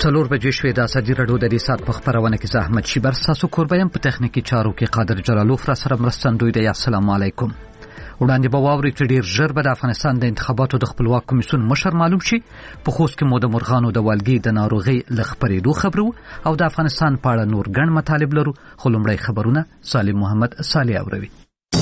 4 بجې شوې د ازادي راډیو د دې سات په خبرونه کې زحمت شیبر تاسو کوربایم په تخنیکی چارو کې قادر جلالوف را سره مرستندوی دی. السلام علیکم. وړاندې به واوري چې ډیر ژر به د افغانستان د انتخاباتو د خپلواک کمیسیون مشر معلوم شي. په خوست کې مو د مرغانو د والګي د ناروغي لخبرېدو خبرو او د افغانستان په اړه نور ګڼ مطالب لرو. خو لومړی خبرونه سالم محمد صالح اوروي.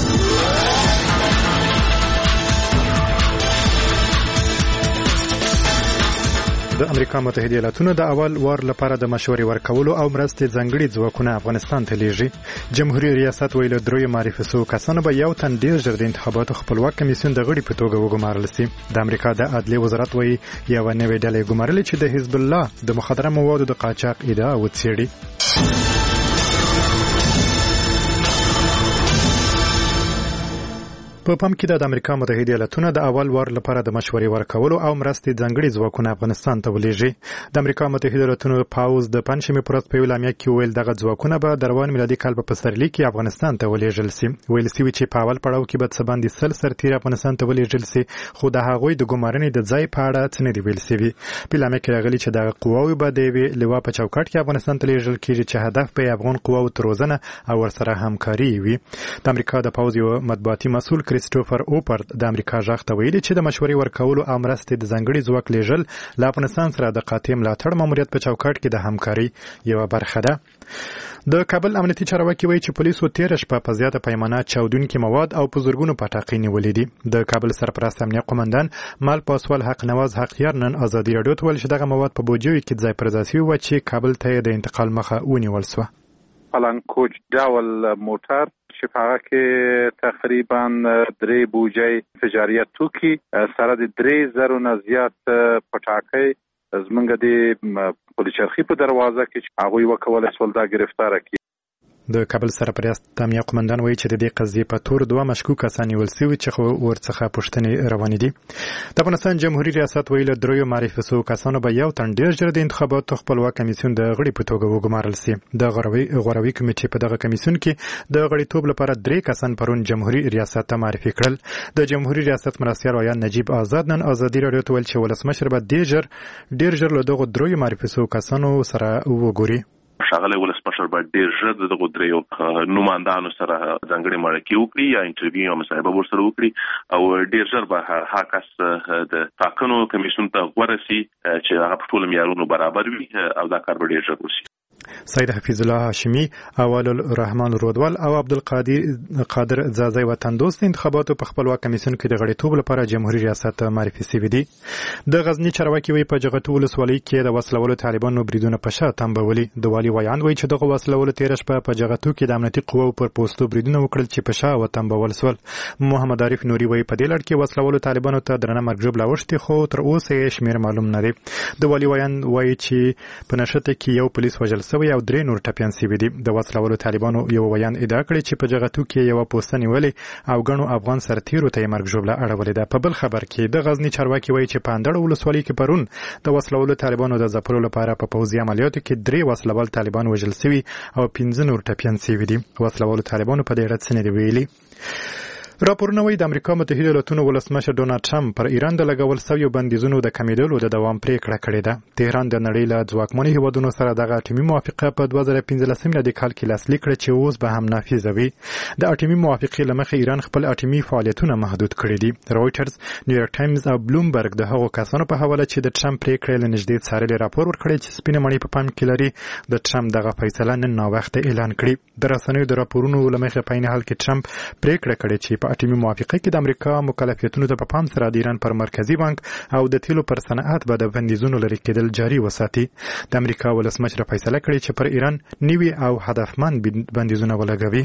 د امریکا متحده ایالاتونو د اول وار لپاره د مشورې ورکولو او مرستې ځانګړي ځواکونه افغانستان ته لیږي. جمهوریت ریاست ویل دروي معرفي سو کسانو به یو تن ډیر ژر د انتخاباتو خپلواک کمیسیون د غړي په توګه وګمارل شي. د امریکا د عدلي وزارت وایي یو نوې ډلې ګمارل چې د حزب الله د مخدره موادو د قاچاق ادعا وڅېړي. په پام کې د امریکا متحده ایالاتونو د اول وار لپاره د مشورې ورکولو او مرستې ځانګړي ځواکونه افغانستان ته ولېږي. د امریکا متحده ایالاتونو پاوز د پنځمې پرد په اعلامیه کې ویل دغه ځواکونه به د روان میلادي کال په پسرلي کې افغانستان ته ولېږل شي. ویل شوی چې په اول پړاو کې به څه باندې 100 سرتیر افغانستان ته ولېږل شي، خو د هغوی د ګمارنې د ځای په اړه څه نه دی ویل شوی. په اعلامیه کې راغلي چې دغه قواوې به د لوا په چوکاټ کې افغانستان ته لېږل کېږي چې هدف به افغان قواو تر روزنه او ورسره همکاري وي. د امریکا د پاوز یو مطبوعاتي مسؤل کریسټوفر اوپر د امریکا ژغ ته ویلي چې د مشورې ورکولو او مرستې د ځانګړي ځواک لیږل له افغانستان سره د قاطع ملاتړ ماموریت په چوکاټ کې د همکاري یوه برخه ده. د کابل امنیتي چارواکي وایي چې پولیسو تېره شپه په زیاته پیمانه چاودونکي مواد او په زرګونو پټاقې نیولې دي. د کابل سرپرست امنیت قومندان مال پاسوال حق نواز حقیار نن ازادي راډیو ته ویل چې دغه مواد په بوجیو کې ځای پر ځای شوي و چې کابل ته د انتقال مخه ونیول شوه. پلان کوچ ډول موټر چې هغه کې تقریبا 3 بوجي تجاریت توکي سره د 3000 نه زیات پټاکې زمونږ د پولیسرخي په دروازه کې هغه وکول سول دا گرفتار کی. د کابل سرپرست امنیت قومندان وایي چې د دې قضیې په تور 2 مشکوک کسان نیول شوي چې ورڅخه پوښتنې روانې دي. د افغانستان جمهوریت ریاست ویل دروي معرفي سو کسانو به یو تن ډیر ژر د انتخاباتو خپلواک کمیسیون د غړي په توګه وګمارل شي. د غوروي کمیټې په دغه کمیسیون کې د غړیتوب لپاره 3 کسان پرون جمهوریت ریاست ته معرفي کړل. د جمهوریت ریاست مرستیال ویان نجیب آزاد نن ازادي راډیو ته ویل چې ولسمشر به ډیر ژر له دغه دروي معرفي سو کسانو سره وګوري. شاغله ولسمشر باید ډیر ژر دغه دریو نوماندانو سره ځانګړي مرکه وکړي یا انټرویو یا مصاحبه ورسره وکړي او ډیر ژر به هغه کس د ټاکنو کمیسیون ته ورسي چې هغه په ټول معیارونو برابر وي او دا کار به ډیر ژر وشي. سید حفیظ الله هاشمی، اول الرحمن رودوال او عبدالقادر زازی وطن دوست انتخاباتو په خپلواک کمیسیون کې د غړیتوب لپاره جمهوریت ریاست معرفي شوي دي. د غزنی چارواکي وایي په جغتو ولسوالۍ کې د وسلوالو طالبانو بریدونه په شا تنبولي. د والي ویان وایي چې دغه وسلوالو تېره شپه په جغتو کې د امنیتي قواو پر پوستو بریدونه وکړل چې په شا وتنبول شول. محمد عارف نوري وایي په دې لړ کې وسلوالو طالبانو ته درنه مرګ ژوبله اوښتې خو تر اوسه یې شمېر معلوم نه دی. د والي ویان وایي چې په نښته کې یو پولیس وژل شوی او 3 نور ټپیان شوي دي. د وسلوالو طالبانو یو بیان ادعا کړی چې په جغتو کې یو پوسته نیولې او ګڼو افغان سرتیرو ته یې مرګ ژوبله اړولې ده. په بل خبر کې د غزنی چارواکي وایي چې په اندړ ولسوالۍ کې پرون د وسلوالو طالبانو د ځپلو لپاره په پوځي عملیاتو کې 3 وسلوال طالبان وژل شوي او 15 نور ټپیان شوي دي. وسلوالو طالبانو په دې اړه څه نه دی ویلي. راپورونه وایي د امریکا متحده ایالاتونو ولسمشر ډونالد ټرمپ پر ایران د لګول شویو بندیزونو د کمیدلو د دوام پریکړه کړې ده. تهران د نړۍ له ځواکمنو هیوادونو سره دغه اټومي موافقه په 2015 میلادي کال کې لاسلیک کړه چې اوس به هم نافذه وي. د اټومي موافقې له مخې ایران خپل اټومي فعالیتونه محدود کړي دي. رويټرز، نیویارک ټایمز او بلومبرګ د هغو کسانو په حواله چې د ټرمپ پریکړې له نږدې څارلې راپور ورکړی چې سپینه مړۍ په پام کې لري د ټرمپ دغه فیصله نن ناوخته اعلان کړي. د رسنیو د راپورونو له مخې په عین حال کې ټرمپ پریکړه کړې چې په اټومي موافقه د امریکا مکلفیتونو ته په پام سره د ایران پر مرکزی بانک او د تیلو پر صنعت به د بندیزونو لرې کېدل جاري وساتي. د امریکا ولسمشر فیصله کړې چې پر ایران نوي او هدفمند بندیزونه ولګوي.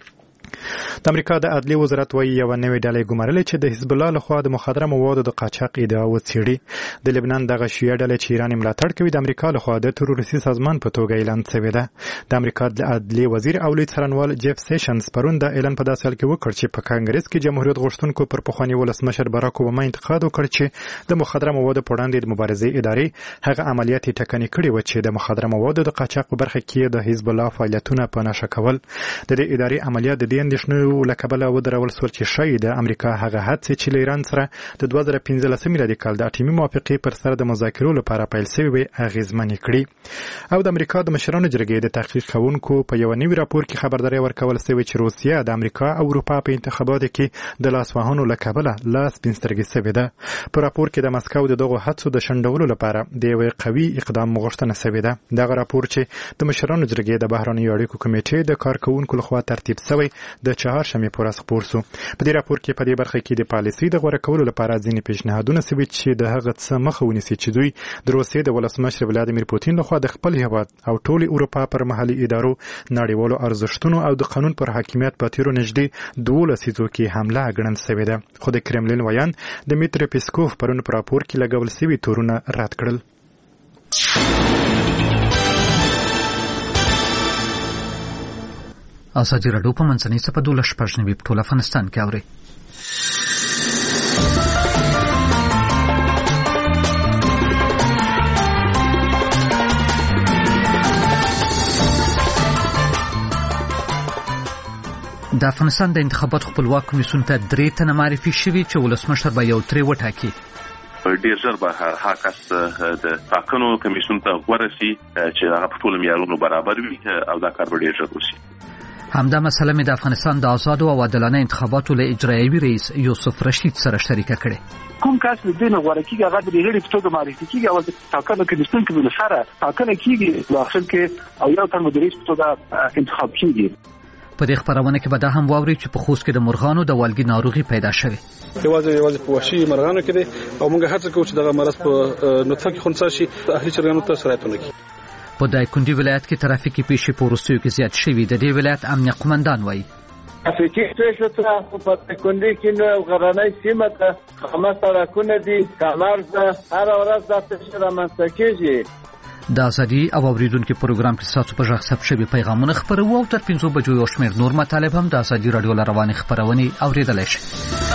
د امریکا د عدلي وزارت وایي یو نوې ډلې ګمارلې چې د حزب الله لخوا د مخدره موادو د قاچاق ادعا وڅېړي. د لبنان دغه شیعه ډلې چې ایران ملاتړ کوي د امریکا لخوا د تروریستي سازمان په توګه اعلان شوې ده. د امریکا د عدلي وزیر او لوی څارنوال جیف سیشنز پرون د اعلان په داسې حال کې وکړ چې په کانګرس کې جمهوریت غوښتونکو پر پخواني ولسمشر باراک اوباما انتقاد وکړ چې د مخدره موادو په وړاندې د مبارزې ادارې هغه عملیات یې ټکنۍ کړي و چې د مخدره موادو د قاچاق په برخه کې د حزب الله فعالیتونه په نښه کول. د دې ادارې عملیات د دې اندېښنو شرایطو له کبله ودرول سول چې ښایي د امریکا هغه هڅې چې له ایران سره د 2015 میلادي کال د اټومي موافقې پر سر د مذاکرو لپاره پیل شوې وي اغېزمنې کړي. او د امریکا د مشرانو جرګې د تحقیق کوونکو په یو نوي راپور کې خبرداري ورکول شوې چې روسیه د امریکا او اروپا په انتخاباتو کې د لاسوهنو له کبله لاس پینسترګې شوې ده. په راپور کې د مسکو د دغو هڅو د شنډولو لپاره د یو قوي اقدام غوښتنه شوې ده. دغه راپور چې د مشرانو جرګې د بهرنیو اړیکو کمیټې د کارکونکو لخوا ترتیب شوی د چهارشنبې په ورځ خپور شو. په دې راپور کې په دې برخه کې د پالیسۍ د غوره کولو لپاره ځینې پیشنهادونه شوي چې د هغه څه مخه ونیسي چې دوی د روسیې د ولسمشر ولادیمیر پوتین لخوا د خپل هیواد او ټولې اروپا پر محلي ادارو نړیوالو ارزښتونو او د قانون پر حاکمیت په تیرو نږدې 12 لسیزو کې حمله ګڼل شوې ده. خو د کرملین ویان دمیتری پیسکوف پرون په راپور کې لګول شوي تورونه رد کړل. ازادي راډیو په منځنۍ صفحه 12 په ټول افغانستان کې اوري. د افغانستان د انتخاباتو خپلواک کمیسیون ته 3 تنه معرفي شوي چې ولسمشر به یو ترې وټاکي. ډیر ژر به هغه کس د ټاکنو کمیسیون ته ورسي چې هغه په ټولو معیارونو برابر وي او دا کار به ډیر ژر وشي. همدا مسله مې د افغانستان د آزادو او عادلانه انتخاباتو له اجرایوي رئیس یوسف رشید سره شریکه کړې. کوم کس د دې نه غوړه کیږي هغه د هغې په توګه معرفي کیږي او د ټاکنو کمیسیون کې بل سره ټاکنه کیږي په اخر کې او یو تن مدیر په توګه انتخاب کیږي. په دې خبرونه کې به دا هم واوري چې په خوست کې د مرغانو د والګي ناروغي پیدا شوه. یوازې په وحشي مرغانو کې دي او موږ هڅه کوو چې دغه مرض په نطفه کې خنثی شي اهلي چرګانو ته سرایت ونکړي. په دایکنډي ولایت کې ترافیکي پیښې په وروستیو کې زیات شوي. د دې ولایت امنیه قومندان وایي ترافیکي پیښې په دایکنډي کې نو غرنۍ سیمه ته خامه سړکونه دي کمر ده هر ورځ د پیښې رامنځته کېږي. د ازادي او اوریدونکو پروګرام کې تاسو په ژغ ثبت شوی پیغامونه خبرو او تر 5 بجو یو شمېر نور مطالب هم د ازادي رادیو رواني خبرونه اوریدلای شئ.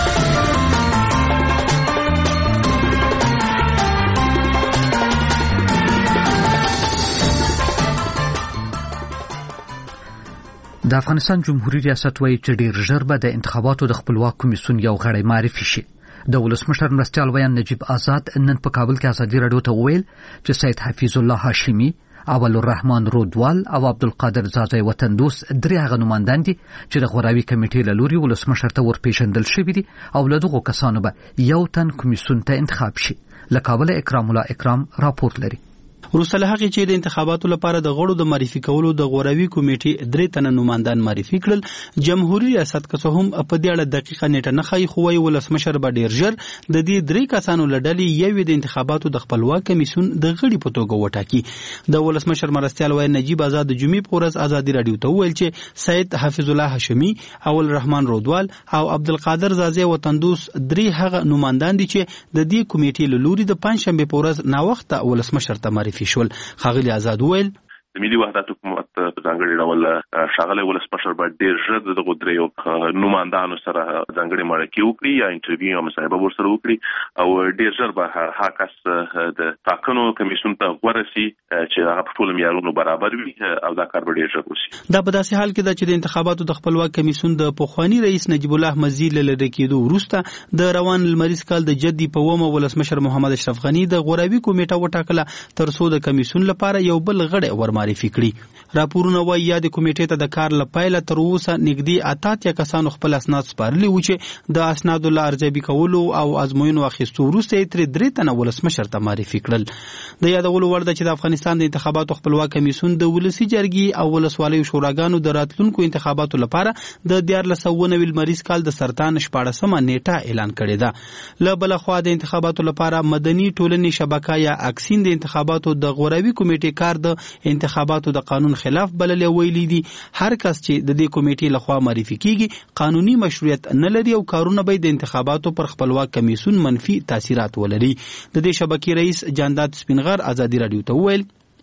د افغانستان جمهوریت ریاست وایي چې ډیر ژر به د انتخاباتو د خپلواک کمیسیون یو غړی معرفي شي. د ولسمشر مرستیال ویان نجیب آزاد نن په کابل کې ازادي رادیو ته وویل چې سید حفیظ الله هاشمی، اول الرحمن رودوال او عبدالقادر زازی وطن دوست 3 هغه نمائندان دي چې د غوراوي کمیټې له لوري ولسمشر ته ورپېژندل شوي دي او له دغو کسانو به یو تن کمیسیون ته انتخاب شي. له کابل اکرام الله اکرام راپورټ لري. وروسته له هغې چې د انتخاباتو لپاره د غړو د معرفي کولو د غوراوي کمیټې 3 تنه نمائندان معرفي کړل، جمهوریت ریاست که څه هم په دې اړه دقیقه نیټه نه ښایي، خو وایي ولسمشر به ډیر ژر د دې 3 کسانو له ډلې یوې د انتخاباتو د خپلواک کمیسیون د غړي په توګه وټاکي. د ولسمشر مرستیال وایي نجیب آزاد د جمعې په ورځ ازادي رادیو ته وویل چې سید حفیظ الله هاشمی، اول الرحمن رودوال او عبدالقادر زازی وطن دوست 3 هغه نمائندان دي چې د دې کمیټې له لوري د پنځشنبه په ورځ ناوخته ولسمشر ته معرفي شول. خاغلی آزاد ویل د ملي وحدت حکومت په ځانګړي ډول ښاغلی ولسمشر به ډېر ژر دغه 3 نمائندانو سره ځانګړي مرکه وکړي یا انټرویو او مصاحبه ورسره وکړي او ډېر ژر به هغه کس د ټاکنو کمیسیون ته ورسي چې هغه په ټولو معیارونو برابر وي او دا کار به ډېر ژر وشي. دا په داسې حال کې ده چې د انتخاباتو د خپلواک کمیسیون د پخوانی رئیس نجیب الله احمدزي له لرې کېدو وروسته د روان لمریز کال د جدي په ومه ولسمشر محمد اشرف غني د غوراوي کمیټه وټاکله تر څو د کمیسیون لپاره یو بل غړی ورمعرفي کړي. راپورونه وايي یا د کمیټې ته د کار لپاره تر اوسه نږدې 88 کسانو خپل اسناد سپارلي و چې د اسنادو له ارزیابي کولو او ازموینو اخیستو وروسته یې 3 تنه ولسمشر ته معرفي کړل. د یادولو وړ ده چې د افغانستان د انتخاباتو خپلواک کمیسیون د ولسي جرګې او ولسوالیو شوراګانو د راتلونکو انتخاباتو لپاره د 1490 لمریز کال د سرطان 14مه نیټه اعلان کړې ده. له بل خوا د انتخاباتو لپاره مدني ټولنې شبکه یا اکسین د انتخاباتو د غوراوي کمیټې کار د انتخاباتو د قانون خلاف بللې ویلي دي. هر کس چې د دې کمیټې لخوا معرفي کیږي قانوني مشروعیت نه لري او کارونه به د انتخاباتو پر خپلواک کمیسیون منفي تاثیرات ولري. د دې شبکې رئیس جانداد سپینغر ازادي رادیو ته ویل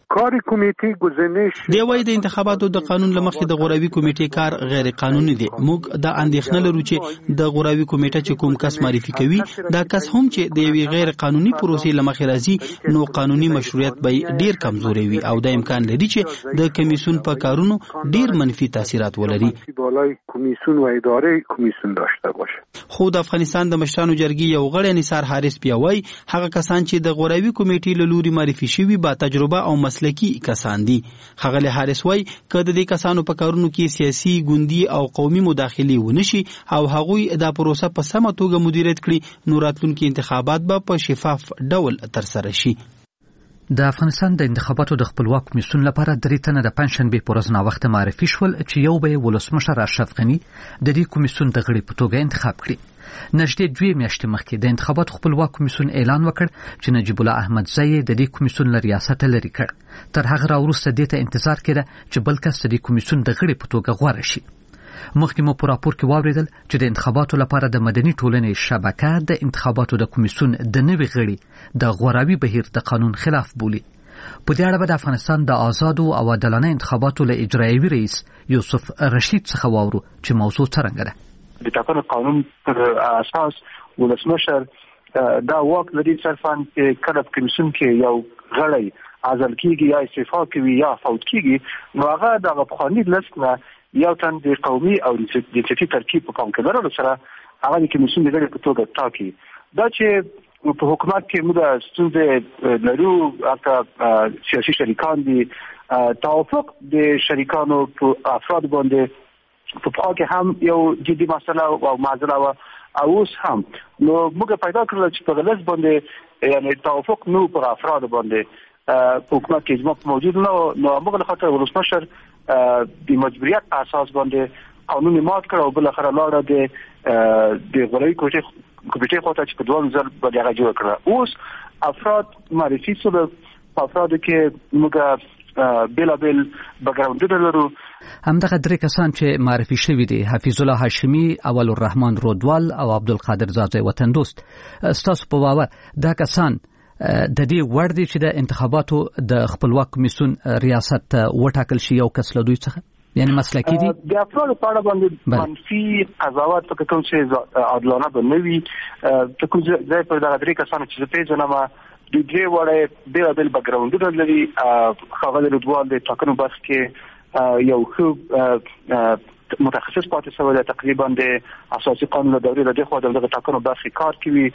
کاری کمیټې گزینش دی وايي د انتخاباتو د قانون لمخې د غوراوي کمیټې کار غیر قانوني دی. موږ د اندېښنه لرو چې د غوراوي کمیټه چې کوم کس معرفي کوي دا کس هم چې د یوې غیر قانوني پروسې لمخې راځي نو قانوني مشروعیت به ډیر کمزوري وي او د امکان لري چې د کمیسیون په کارونو ډیر منفي تاثیرات ولري. بالای کمیسیون و اداره کمیسیون داشته باشه. خو د افغانستان د مشرانو جرګې یو غړی نثار حارث بیا وايي هغه کسان چې د غوراوي کمیټې له لوري معرفي شوي با تجربه او مسلکي کسان دي. ښاغلی حارث وايي که د دې کسانو په کارونو کې سیاسي ګوندي او قومي مداخلې ونشي او هغوی دا پروسه په سمه توګه مدیریت کړي نو راتلونکي انتخابات به په شفاف ډول ترسره شي. د افغانستان د انتخاباتو د خپلواک کمیسیون لپاره 3 تنه د پنځشنبه پر ورځ وخت معرفي شول چې یو به ولسمشر اشرف غنی د دې کمیسیون د غړي په توګه انتخاب کړي. نږدې 2 میاشتې مخکې د انتخاباتو خپلواک کمیسیون اعلان وکړ چې نجیب الله احمدزی د دې کمیسیون له ریاست لري کړ. تر هغه راوروسته دې ته انتظار کړه چې بل کس د دې کمیسیون د غړي په توګه غوړه شي. مخکې مو په راپور کې واوریدل چې د انتخاباتو لپاره د مدني ټولنې شبکه د انتخاباتو د کمیسیون د نوي غړي د غوراوي بهیر د قانون خلاف بولي. په دې اړه د افغانستان د آزادو او عادلانه انتخاباتو له اجرایوي رئیس یوسف رشید څخه واورو چې موضوع څرنګه ده. د ټاکنو قانون پر اساس ولسمشر دا واک لري صرفاً چې کله کمیسیون کې یو غړی عزل کیږي یا استعفا کوي یا فوت کیږي نو هغه د غوښتنې لسنه یو تن د قومي او د سیاسي ترکیب په پام کې لرلو سره هغه د کمیسیون د غړي په توګه ټاکي. دا چې په حکومت کې موږ ستونزې لرو اته سیاسي شریکان دي توافق د شریکانو په افراد باندې په پخوا کې هم یو جدي مسله او معضله و او اوس هم نو موږ پیدا کړل چې په غلط باندې یعنی توافق نو پر افراد باندې په حکومت کې اجماع موجود نو موږ له خاطر ولسمشر د مجبوریت په اساس باندې قانون مات کړ او بل اخر لاړه د غوراوي کمیټې خواته چې په 2000 باندې هغه جوړ کړ. اوس افراد معرفي شول په افراد کې موږ بېلابېل بګراوندونه لرو. همدغه 3 کسان چې معرفي شوي دي حفیظ الله هاشمي، اول الرحمن رودوال او عبدالقادر زازی وطن دوست. ستاسو په باور دا کسان د دې وړ دي چې د انتخاباتو د خپلواک کمیسیون ریاست وټاکل شي یو کس له دوی څخه یعنی مسلکی دي؟ د افراد په اړه باندې منفي قضاوت په کوم څه عادلانه بنوي ته کوم ځای په دغه 3 کسانو چې په ځنامه د دې وړه د بیل بګراوندونه لري. خاغلی رودوال د ټاکنو بس کې یو خو متخصص پاتې شوی دی تقریبا د اساسي قانون د دورې د خو د ټاکنو بس کې کار کوي.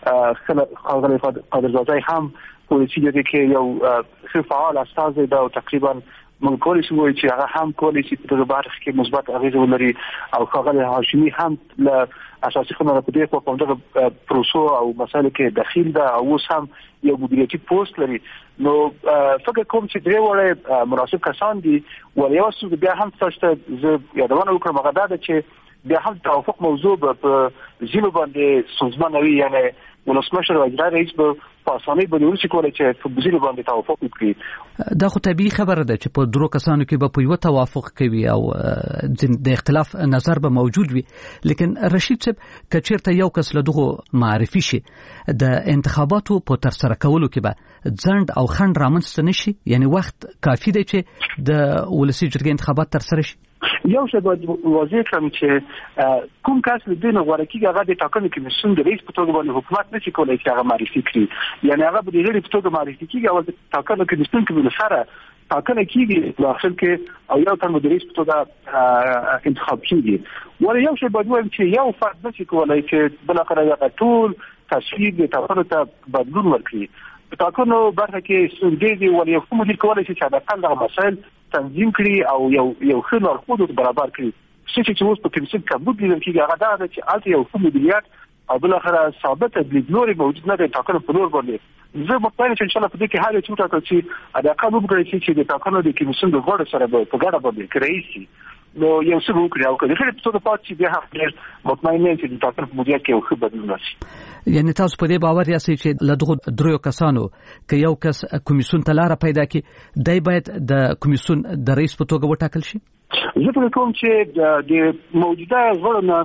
خاغلی قادر زازی هم پولیسي دی کې یو ښه فعال استاد دی او تقریبا موږ کولی شو چې هغه هم کولی شي په دغه برخه کې مثبت اغیزه ولري او خاغلی هاشمي هم له اساسي قانون په دې په دغه پروسو او مسایلو کې داخل ده او اوس هم یو مدیریتي پوسټ لري. نو فکر کوم چې درې وړه مناسب کسان دي ولې اوس بیا هم تاسو زه یادونه وکړم هغه دا چې بیا هم توافق موضوع په ځینو باندې سوزمانوي یعنی ولسمشر او اجرا رئیس په اسانۍ باندې ورسې کولای چې په ځینو باندې توافق وکړي. دا خو طبيعي خبره ده چې په 3 کسانو کې به په یو توافق کوي او د اختلاف نظر به موجود وي. لیکن رشید صاحب کچیرته یو کس له دغه معرفي شي د انتخاباتو په تر سره کولو کې به ځند او خند رامنځته نشي یعنی وخت کافي دی چې د ولسی جرګې انتخابات تر سره شي. یو څه باید واضح کړم چې کوم کس د دې غوړه کې هغه د ټاکنو کمیسیون د رئیس په توګه باندې حکومت نشي کولای چې هغه معرفي کړي یعنی هغه به د غړي په توګه معرفي کیږي او د ټاکنو کمیسیون کې سره ټاکنه کیږي په اخر کې او یو تر د رئیس په توګه انتخاب کیږي. ولې یو څه باید وایم چې یو فرد نشي کولای چې بل اخر هغه ټول تصویر د ټاکنو ته بدلون ورکړي. په ټاکنو برخه کې سندې ولې یو کوم مدیر کولای شي چې دا څنګه مسائل تنظیم کړي او یو ښه لارښود برابر کړي. چې اوس په کمیسیون کې بود لیدل کېږي هغه دا چې الته یو ښه مدیریت او بل اخره ثابت لیدلوري موجود نه دی ټاکنو په نور باندې. زه مطمئن یم چې ان شاء الله په دې کې هر یو څه ټاکل چې دا قانون وګړي چې د ټاکنو د کمیسیون د غړو سره په ګډه باندې کوي شي نو یو څه وکړي او کله چې په توګه پاتې بیا هم مطمئن یم چې د ټاکنو په مدیریت کې یو ښه بدلون راشي. یعنی تاسو په دې باور یاست چې له دغه 3 کسانو کې یو کس کمیسیون ته لار پیدا کړي دای باید د کمیسیون د رئیس په توګه وټاکل شي؟ زه فکر کوم چې د موجوده غړو نه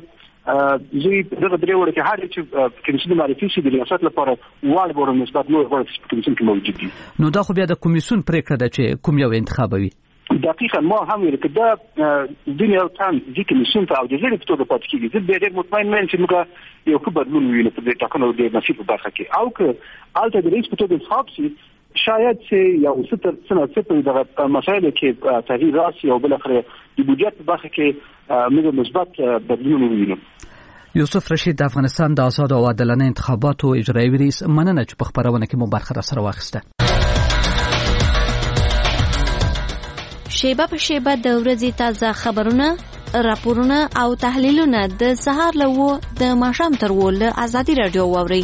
زوی دغه درې وړ کې هر چې کمیسیون معرفي شي د ریاست لپاره واړ بور نسبت نور غوړ کمیسیون کې موجود دي. نو دا خو بیا د کمیسیون پریکړه ده چې کوم یو انتخابوي. دقیقاً ما هم ویل چې دا دنیا تام د کمیسیون ته او د زړه په توګه پاتې کیږي. زه به ډېر مطمئن یم چې موږ یو ښه بدلون وینو په دې ټاکنو د نصیب په برخه کې، او که البته د رئیس په توګه انتخاب شي شاید چې یو څه په دغه مسایلو کې تغییر راشي او بل اخر د بودجه په برخه کې موږ مثبت بدلون وینو. یوسف رشید د افغانستان د آزاد او عادلانه انتخاباتو اجرایي رئیس، مننه چې په خبرونه کې مو برخه را سره واخیسته. شیبه په شیبه د ورځې تازه خبرونه، راپورونه او تحلیلونه د سهار له 9 د ماښام تر 10 له ازادي رادیو واورئ.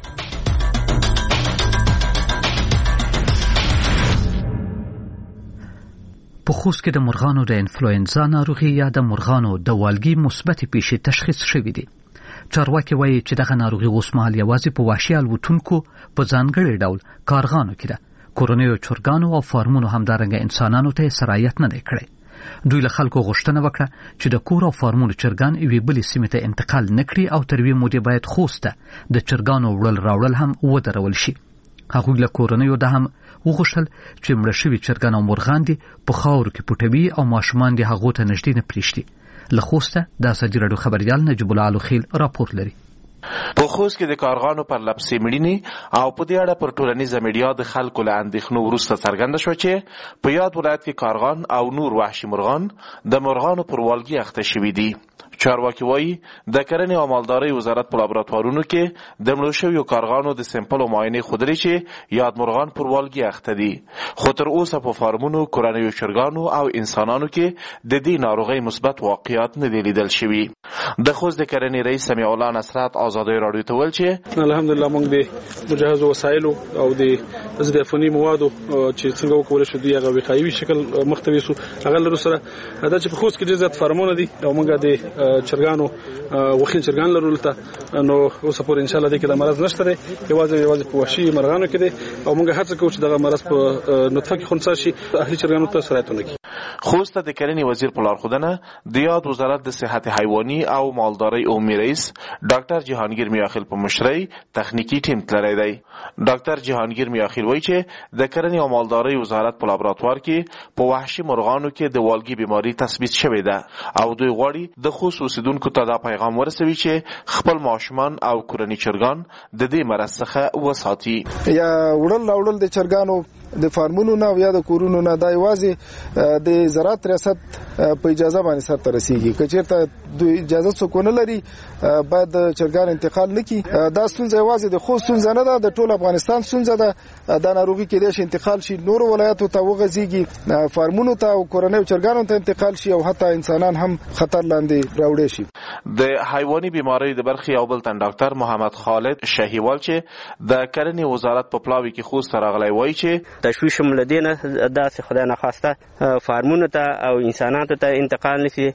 په خوست کې د مرغانو د انفلوئنزا ناروغي یا د مرغانو د والګي مثبت پیښې تشخیص شوې دي. چارواکي وایي چې دغه ناروغي اوس مهال یوازې په وحشي الوتونکو په ځانګړي ډول کارغانو کې ده. کورنیو چرګانو او فارمونو همدارنګه انسانانو ته سرایت نه دی کړی. دوی له خلکو غوښتنه وکړه چې د کور او فارمونو چرګان یوې بلې سیمې ته انتقال نکړي او تر یوې مودې باید خوست ته د چرګانو وړل راوړل هم ودرول شي. هغوی له کورنیو ده هم وغوښتل چې مړه شوي چرګان او مرغان دي په خاورو کې پټوي او ماشومان دي هغو ته نږدې نه پرېږدي. له خوسته د ازادي راډیو خبریال نجیب الله علوخیل راپور لري. په خوست کې د کارغانو پر لپسې مړینې او په دې اړه پر ټولنیزه میډیا د خلکو له اندېښنو وروسته څرګنده شوه چې په یاد ولایت کې کارغان او نور وحشي مرغان د مرغانو پر والګي اخته شوي دي. چارواکي وایي د کرنې او مالدارۍ وزارت په لابراتوارونو کې د مړو شویو کارغانو د سمپلو معاینې ښودلې چې یاد مرغان پر والګي اخته دي، خو تر اوسه په فارمونو، کورنیو چرګانو او انسانانو کې د دې ناروغۍ مثبت واقعیات نه دي لیدل شوي. د خوست د کرنې رئیس سمیع الله نصرت ازادي راډیو ته ویل چې الحمدلله موږ د مجهزو وسایلو او د ضد عفوني موادو چې څنګه وکول شو دی هغه وقایوي شکل مختوي سو هغه لرو سره دا چې په خوست کې ډېر زیات فارمونه دي او موږ د چرګانو وخین چرګان لرول ته نو اوس په ان شاء الله د کې د مرض نشته دی، یوازې په وحشي مرغانو کې دی او موږ هڅه کوو چې دغه مرض په نطفه کې خنثی شي اهلي چرګانو ته سرایت ونکړي. خوست د کرنې وزیر په لارښودنه د یاد وزارت د صحت حیواني او مالدارۍ عمومي رئیس ډاکټر جهانگیر میاخیل په مشرۍ تخنیکی ټیم تللی دی. ډاکټر جهانگیر میاخیل وایي چې د کرنې او مالدارۍ وزارت په لابراتوار کې په وحشي مرغانو کې د والګي بیماری تثبیت شوې ده او دوی غواړي د خوست اوسیدونکو ته دا پیغام ورسوي چې خپل ماشومان او کورني چرګان د دې مرض څخه وساتي. یا وړل د چرګانو د فارمونو نه یا د کورونو نه دا یوازې د زراعت ریاست په اجازه باندې سره رسیږي. کچېرته دوی اجازه څوک نه لري باید چرګان انتقال نکړي. دا ستونزه یوازې د خوست ستونزه نه ده، د ټول افغانستان ستونزه ده. دا ناروغي کې د انتقال شي نور ولایتو ته وغځيږي، فارمونو ته او کورنیو چرګانو ته انتقال شي او حتی انسانان هم خطر لاندې راوړي شي. د حیواني بیماری د برخي او بل تن ډاکټر محمد خالد شهیوال چې د کرنې وزارت په پلاوي کې خوست راغلی وایي چې تشویش ملدینه داسې خدای نه خواسته فارمونو ته او انسانانو ته انتقال نشي.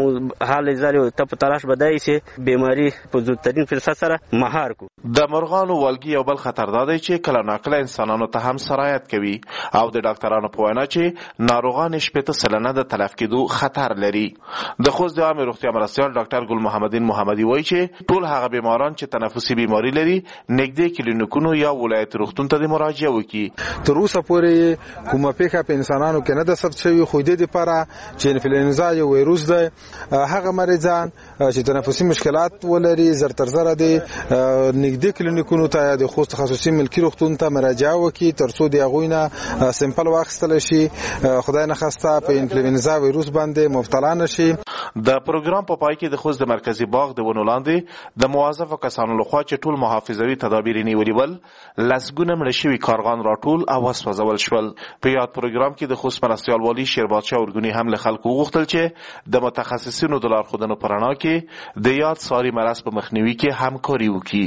حال زاري ته په تلاش بدای شي بیماری په زودترین فرصت سره مهار کو. د مرغانو والګي یو بل خطر دی چې کله ناکله انسانانو ته هم سرایت کوي او د ډاکټرانو په وینا چې ناروغان 80% د تلف کېدو خطر لري. د خوست د عامه روغتیا مرستیال ډاکټر ګل محمدین محمدي وایي چې ټول هغه بیماران چې تنفسي بیماری لري نږدې کلینیکونو یا ولایت روغتون ته مراجعه وکړي. تر اوسه پورې کومه پیښه په انسانانو کې نه ده ثبت شوې، خو د دې لپاره چې انفلوئنزا یو وایروس دی، هغه مریضان چې تنفسي مشکلات ولري زر تر زر دي نږدې کلینیکونو ته یا د خوست تخصصي ملکي روغتون ته مراجعه وکړي ترڅو د هغوی نه سمپل واخیستل شي، خدای نخواسته په انفلوئنزا وایروس باندې مبتلا نشي. د پروګرام په پای کې د خوست د مرکزی باغ د ونو لاندې د موظفو کسانو لخوا چې ټول محافظوي تدابیر نیولي ول لسګونه مړه شوي کارغان راټول او وسوځول شول. په یاد پروګرام کې د خوست مرستیال والي شیربادشاه اورګونی هم له خلکو وغوښتل چې د متخصصینو د لارښودنو په رڼا کې د یاد ساري مرض په مخنیوي کې همکاري وکړي.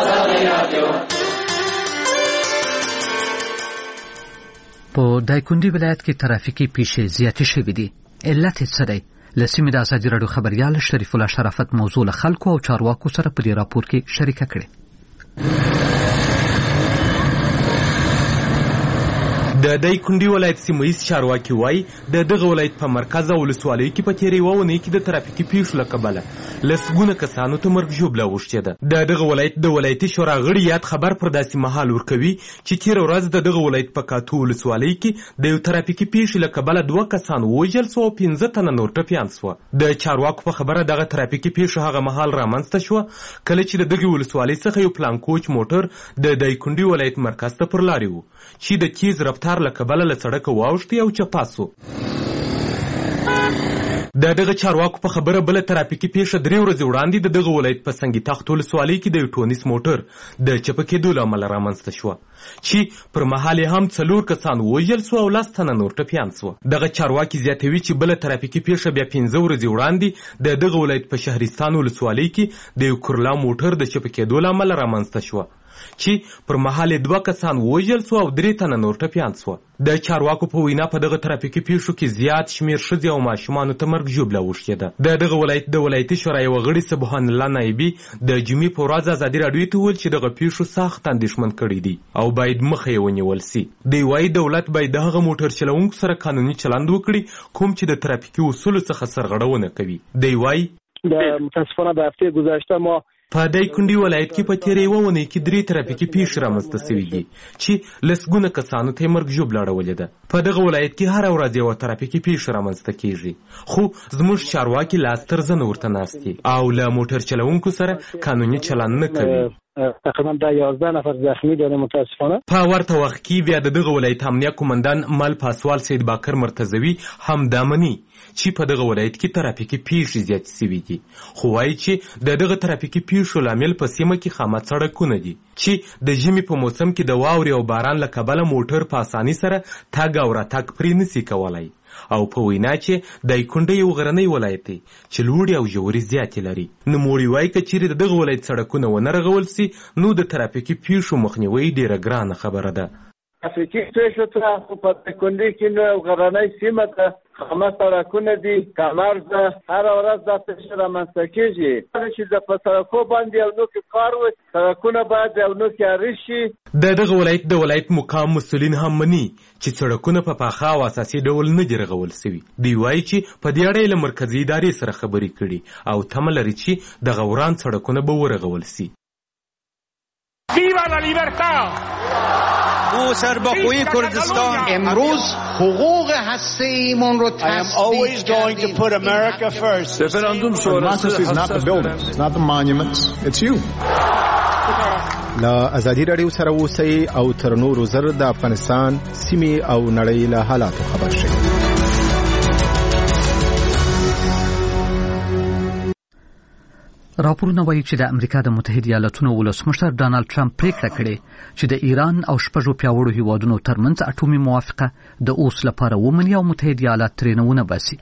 په دایکنډي ولایت کې ترافیکي پیښې زیاتې شوې دي. علت یې څه دی؟ له سیمې د ازادي راډیو خبریال شریف الله شرافت موضوع له خلکو او چارواکو سره په دې راپور کې شریکه کړې. د دایکنډي ولایت سیمه ییز چارواکي وایي د دغه ولایت په مرکز او ولسوالیو کې په تېرې یوه اونۍ کې د ترافیکي پیښو له کبله لسګونه کسانو ته مرګ ژوبله اوښتې ده. د دغه ولایت د ولایتي شورا غړي یاد خبر پر داسې مهال ورکوي چې تېره ورځ د دغه ولایت په کاتو ولسوالۍ کې د یو ترافیکي پیښې له کبله 2 کسان ووژل سوه او 15 تنه نور ټپیان سوه. د چارواکو په خبره دغه ترافیکي پیښه هغه مهال رامنځته شوه کله چې د دغې ولسوالۍ څخه یو پلان کوچ موټر د دایکنډي ولایت مرکز ته پر لارې و چې د تیز رفتار له کبله له سړکه واوښتې او چپه سو. د دغه چارواکو په خبره بله ترافیکي پیښه 3 ورځې وړاندې د دغه ولایت په سنګي تخت ولسوالۍ کې د یو ټونس موټر د چپه کېدو له امله رامنځته شوه چې پر مهال یې هم 4 کسان ووژل سوه او 10 تنه نور ټپیان سوه. دغه چارواکي زیاتوي چې بله ترافیکي پیښه بیا 15 ورځې وړاندې د دغه ولایت په شهرستان ولسوالۍ کې د یو کورلا موټر د چپه کېدو له امله رامنځته شوه چې پر مهال 2 کسان ووژل سوه او 3 تنه نور ټپیان سوه. د چارواکو په وینا په دغه ترافیکي پیښو کې زیات شمېر ښځې او ماشومانو ته مرګ ژوبله اوښتې ده. د دغه ولایت د ولایتي شورا یوه غړي سبحان الله نایبي د جمعې په ورځ ازادي راډیو ته وویل چې دغه پیښو سخت اندېښمن کړي دي او باید مخه یې ونیول سي. دوی وایي دولت باید د هغه موټر چلوونکو سره قانوني چلند وکړي کوم چې د ترافیکي اصولو څخه سرغړونه کوي. دوی وایي متاسفانه د هفته گذشته ما په دایکنډي ولایت کې په تېره یوه اونۍ کې 3 ترافیکي پیښې رامنځته سوي دي چې لسګونه کسانو ته یې مرګ ژوبله اړولې ده. په دغه ولایت کې هره ورځ یوه ترافیکي پیښه رامنځته کیږي خو زموږ چارواکي لاس تر زنه ورته ناست دي او له موټر چلوونکو سره قانوني چلند نه کوي. تقریبا 11 نفر زخمی داره متاسفانه. په ورته وخت کې بیا د دغه ولایت امنیه قومندان مل پاسوال سید باکر مرتضوي هم دا مني چې په دغه ولایت کې ترافیکي پیښې زیاتې سوي دي خو وایي چې د دغه ترافیکي پیښو لامل په سیمه کې خامه سړکونه دي چې د ژمي په موسم کې د واورې او باران له کبله موټر په اساني سره تګ او راتګ پرې نسي کولی او په وینا چې دایکنډي یو غرنی ولایت دی چې لوړې او ژورې زیاتې لري. نوموړي وایي که چیرې د دغه ولایت سړکونه ونه رغول سي نو د ترافیکي پیښو مخنیوی ډیره ګرانه خبره ده. ترافیکي پیښو ته په دایکنډي کې نو غرنی سیمه ده خامه سړکونه دي کمر ده هره ورځ دا پیښه رامنځته کېږي چې د په سړکو باندې یو نوکي کار وي سړکونه باید یو نوکي عرض شي. د دغه ولایت مقام مسؤلین هم مني چې سړکونه په پاخه او اساسي ډول نه دي رغول سوي. دوی وایي چې په دې اړه یې له مرکزي ادارې سره خبرې کړي او تمه لري چې دغه وران سړکونه به ورغول سي. ویوا لا لیبرتا او سربخوی کردستان امروز حقوق هسته‌ایمون رو I am always going to put America first. Referendum sonrası is not the buildings, it's not the monuments, it's you. لا ازادي راډیو سره اوسئ او تر نورو زر د افغانستان سیمې او نړۍ له حالاتو خبر شئ. راپورونه وایي چې د امریکا د متحده ایالاتونو ولسمشر ډانلډ ټرمپ پریکړه کړې چې د ایران او 6 پیاوړو هیوادونو ترمنځ اټومي موافقه د اوس لپاره ومني او متحده ایالات ترې نه باسي.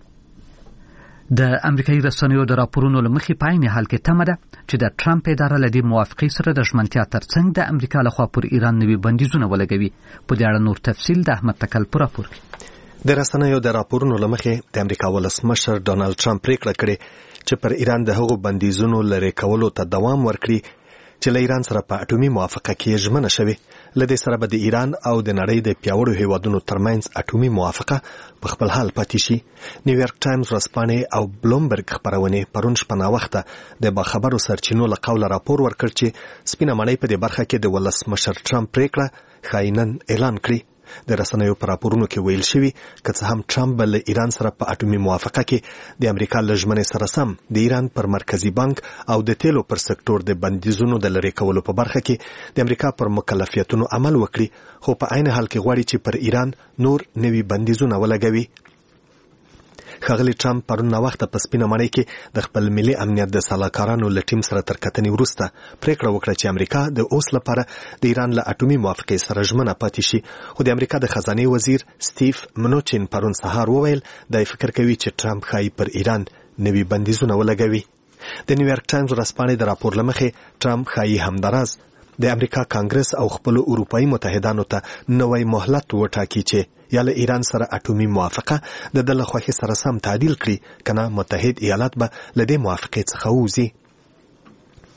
د امریکایي رسنیو د راپورونو له مخې په عین حال کې تمه ده چې د ټرمپ اداره له دې موافقې سره د ژمنتیا ترڅنګ د امریکا لخوا پر ایران نوي بندیزونه ولګوي. په دې اړه نور تفصیل د احمد تکل په راپور کې. د رسنیو د راپورونو له مخې د امریکا ولسمشر ډانلډ ټرمپ پریکړه کړې چې پر ایران د هغو بندیزونو لرې کولو ته دوام ورکړي چې له ایران سره په اټومي موافقه کې ژمنه شوې. له دې سره به د ایران او د نړۍ د پیاوړو هیوادونو ترمنځ اټومي موافقه په خپل حال پاتې شي. نیویارک ټایمز ورځپاڼې او بلومبرګ خپرونې پرون شپه ناوخته د باخبرو سرچینو له قوله راپور ورکړ چې سپینه ماڼۍ په دې برخه کې د ولسمشر ټرمپ پریکړه خاینن اعلان کړي. د رسنیو په راپورونو کې ویل شوي که څه هم ټرمپ به له ایران سره په اټومي موافقه کې د امریکا له ژمنې سره سم د ایران پر مرکزي بانک او د تیلو پر سکتور د بندیزونو د لرې کولو په برخه کې د امریکا پر مکلفیتونو عمل وکړي خو په عین حال کې غواړي چې پر ایران نور نوي بندیزونه ولګوي. ښاغلي ټرمپ پرون ناوخته په سپینه ماڼۍ کې د خپل ملي امنیت د سلاکارانو له ټیم سره تر کتنې وروسته پریکړه وکړه چې امریکا د اوس لپاره د ایران له اټومي موافقې سره ژمنه پاتې شي. خو د امریکا د خزانې وزیر سټیف منوچین پرون سهار وویل دی فکر کوي چې ټرمپ ښایي پر ایران نوي بندیزونه ولګوي. د نیویارک ټایمز ورځپاڼې د راپور له مخې ټرمپ ښایي همداراز د امریکا کانګرس او خپل اروپایي متحدانو ته نوې مهلت وټاکي چې یا له ایران سره اټومي موافقه د دله خوښي سره سم تعدیل کړي کنه متحد ایالات به له دې موافقې څخه ووځي.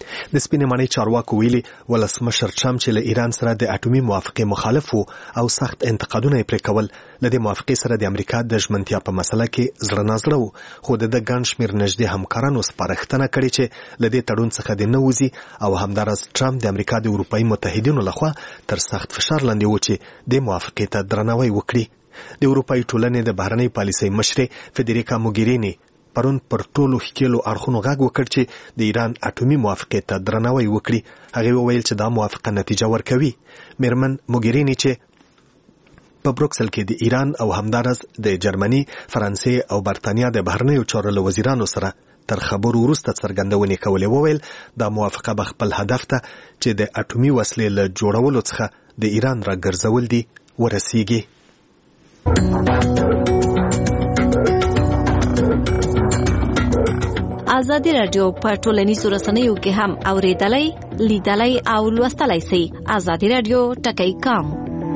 د سپینې ماڼۍ چارواکو ویلي ولسمشر ټرمپ چې له ایران سره د اټومي موافقې مخالف وو او سخت انتقادونه یې پرې کول، له دې موافقې سره د امریکا د ژمنتیا په مسله کې زړه نازړه وو، خو د ګڼ شمېر نږدې همکارانو سپارښتنه کړې چې له دې تړون څخه دې نه وځي او همداراز ټرمپ د امریکا د اروپایي متحدینو لخوا تر سخت فشار لاندې و چې د موافقې ته درناوی وکړي. د اروپایي ټولنې د بهرنۍ پالیسۍ مشرې فدریکا موګیرینی پرون پر ټولو ښکېلو اړخونو غږ وکړ چې د ایران اټومي موافقې ته درناوی وکړي. هغې وویل چې دا موافقه نتیجه ورکوي. میرمن موګیرینی چې په بروکسل کې د ایران او همداراز د جرمني، فرانسې او برتانیا د بهرنیو چارو له وزیرانو سره تر خبرو وروسته څرګندونې کولې، وویل دا موافقه به خپل هدف ته چې د اټومي وسلې له جوړولو څخه د ایران راګرځول دي ورسیږي. ازادي راډیو په ټولنیزو رسنیو کې هم اوریدلای، لیدلای او لوستلای شئ. ازادي راډیو ټکی کام.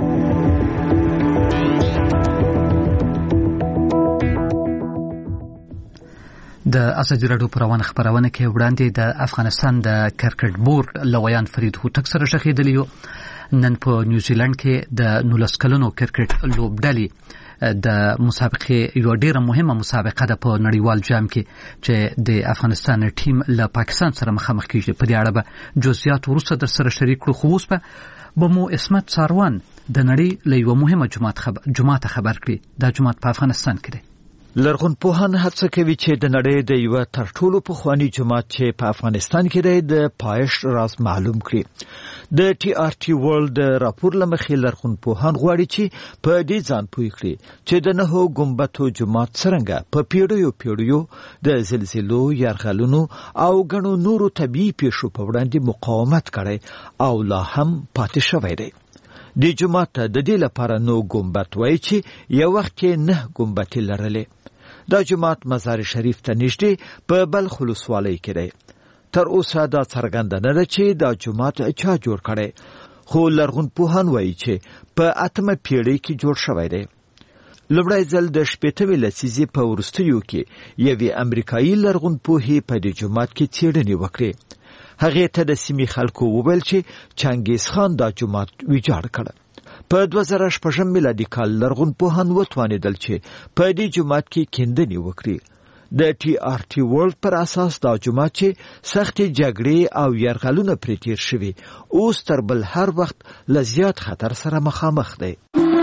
د ازادي راډیو پروانه خبرونه کې وړاندې د افغانستان د کرکټ بورډ لویان فرید هوتک سره شخیدلی یو. نن په نیوزیلند کې د 19 کلنو کرکټ لوبډلې د مسابقې یو ډیره مهمه مسابقه ده په نړیوال جام کې چې د افغانستان ټیم له پاکستان سره مخامخ کیږي. په دې اړه به جزئیات وروسته در سره شریک کړو، خو اوس به مو اسمت ساروان د نړۍ له یو مهمه جماعت خبر کړي. دا جماعت په افغانستان کې دی. لرغونپوهان هڅه کوي چې د نړۍ د یو تر ټولو پخوانی جماعت چې په افغانستان کې دی د پایښت راز معلوم کړي. د ټي آر ټي ورلد راپور لمخې لرغونپوهان غواړي چې په دې ځان پوه کړي چې د 9 ګمبدو جماعت څرنګه په پیړیو د زلزلو، یرغلونو او غنو نورو طبيعي پیښو په وړاندې مقاومت کړي او لا هم پاتې شوی دی. د جماعت د دې لپاره 9 ګمبد وایي چې یو وخت کې 9 ګمبدې لرلې. دا جماعت مزار شریف ته نږدې په بلخ ولسوالۍ کې دی. تر اوسه دا څرګنده نه ده چې دا جماعت چا جوړ کړي، خو لرغونپوهان وایي چې په 8مه پیړۍ کې جوړ شوی دی. لومړی ځل د 18مې لسیزې په وروستیو کې یوې امریکایي لرغونپوهې په دې جماعت کې څېړنې وکړې. هغې ته د سیمې خلکو وویل چې چنګیز خان دا جماعت ویجاړ کړ. په 2016 میلادي کال لرغونپوهان وتوانېدل چې په دې جماعت کې کیندنې وکړي. د ټي آر ټي ورلد پر اساس دا جماعت چې سختې جګړې او یرغلونه پرې تیر شوي اوس تر بل هر وخت له زیات خطر سره مخامخ دی.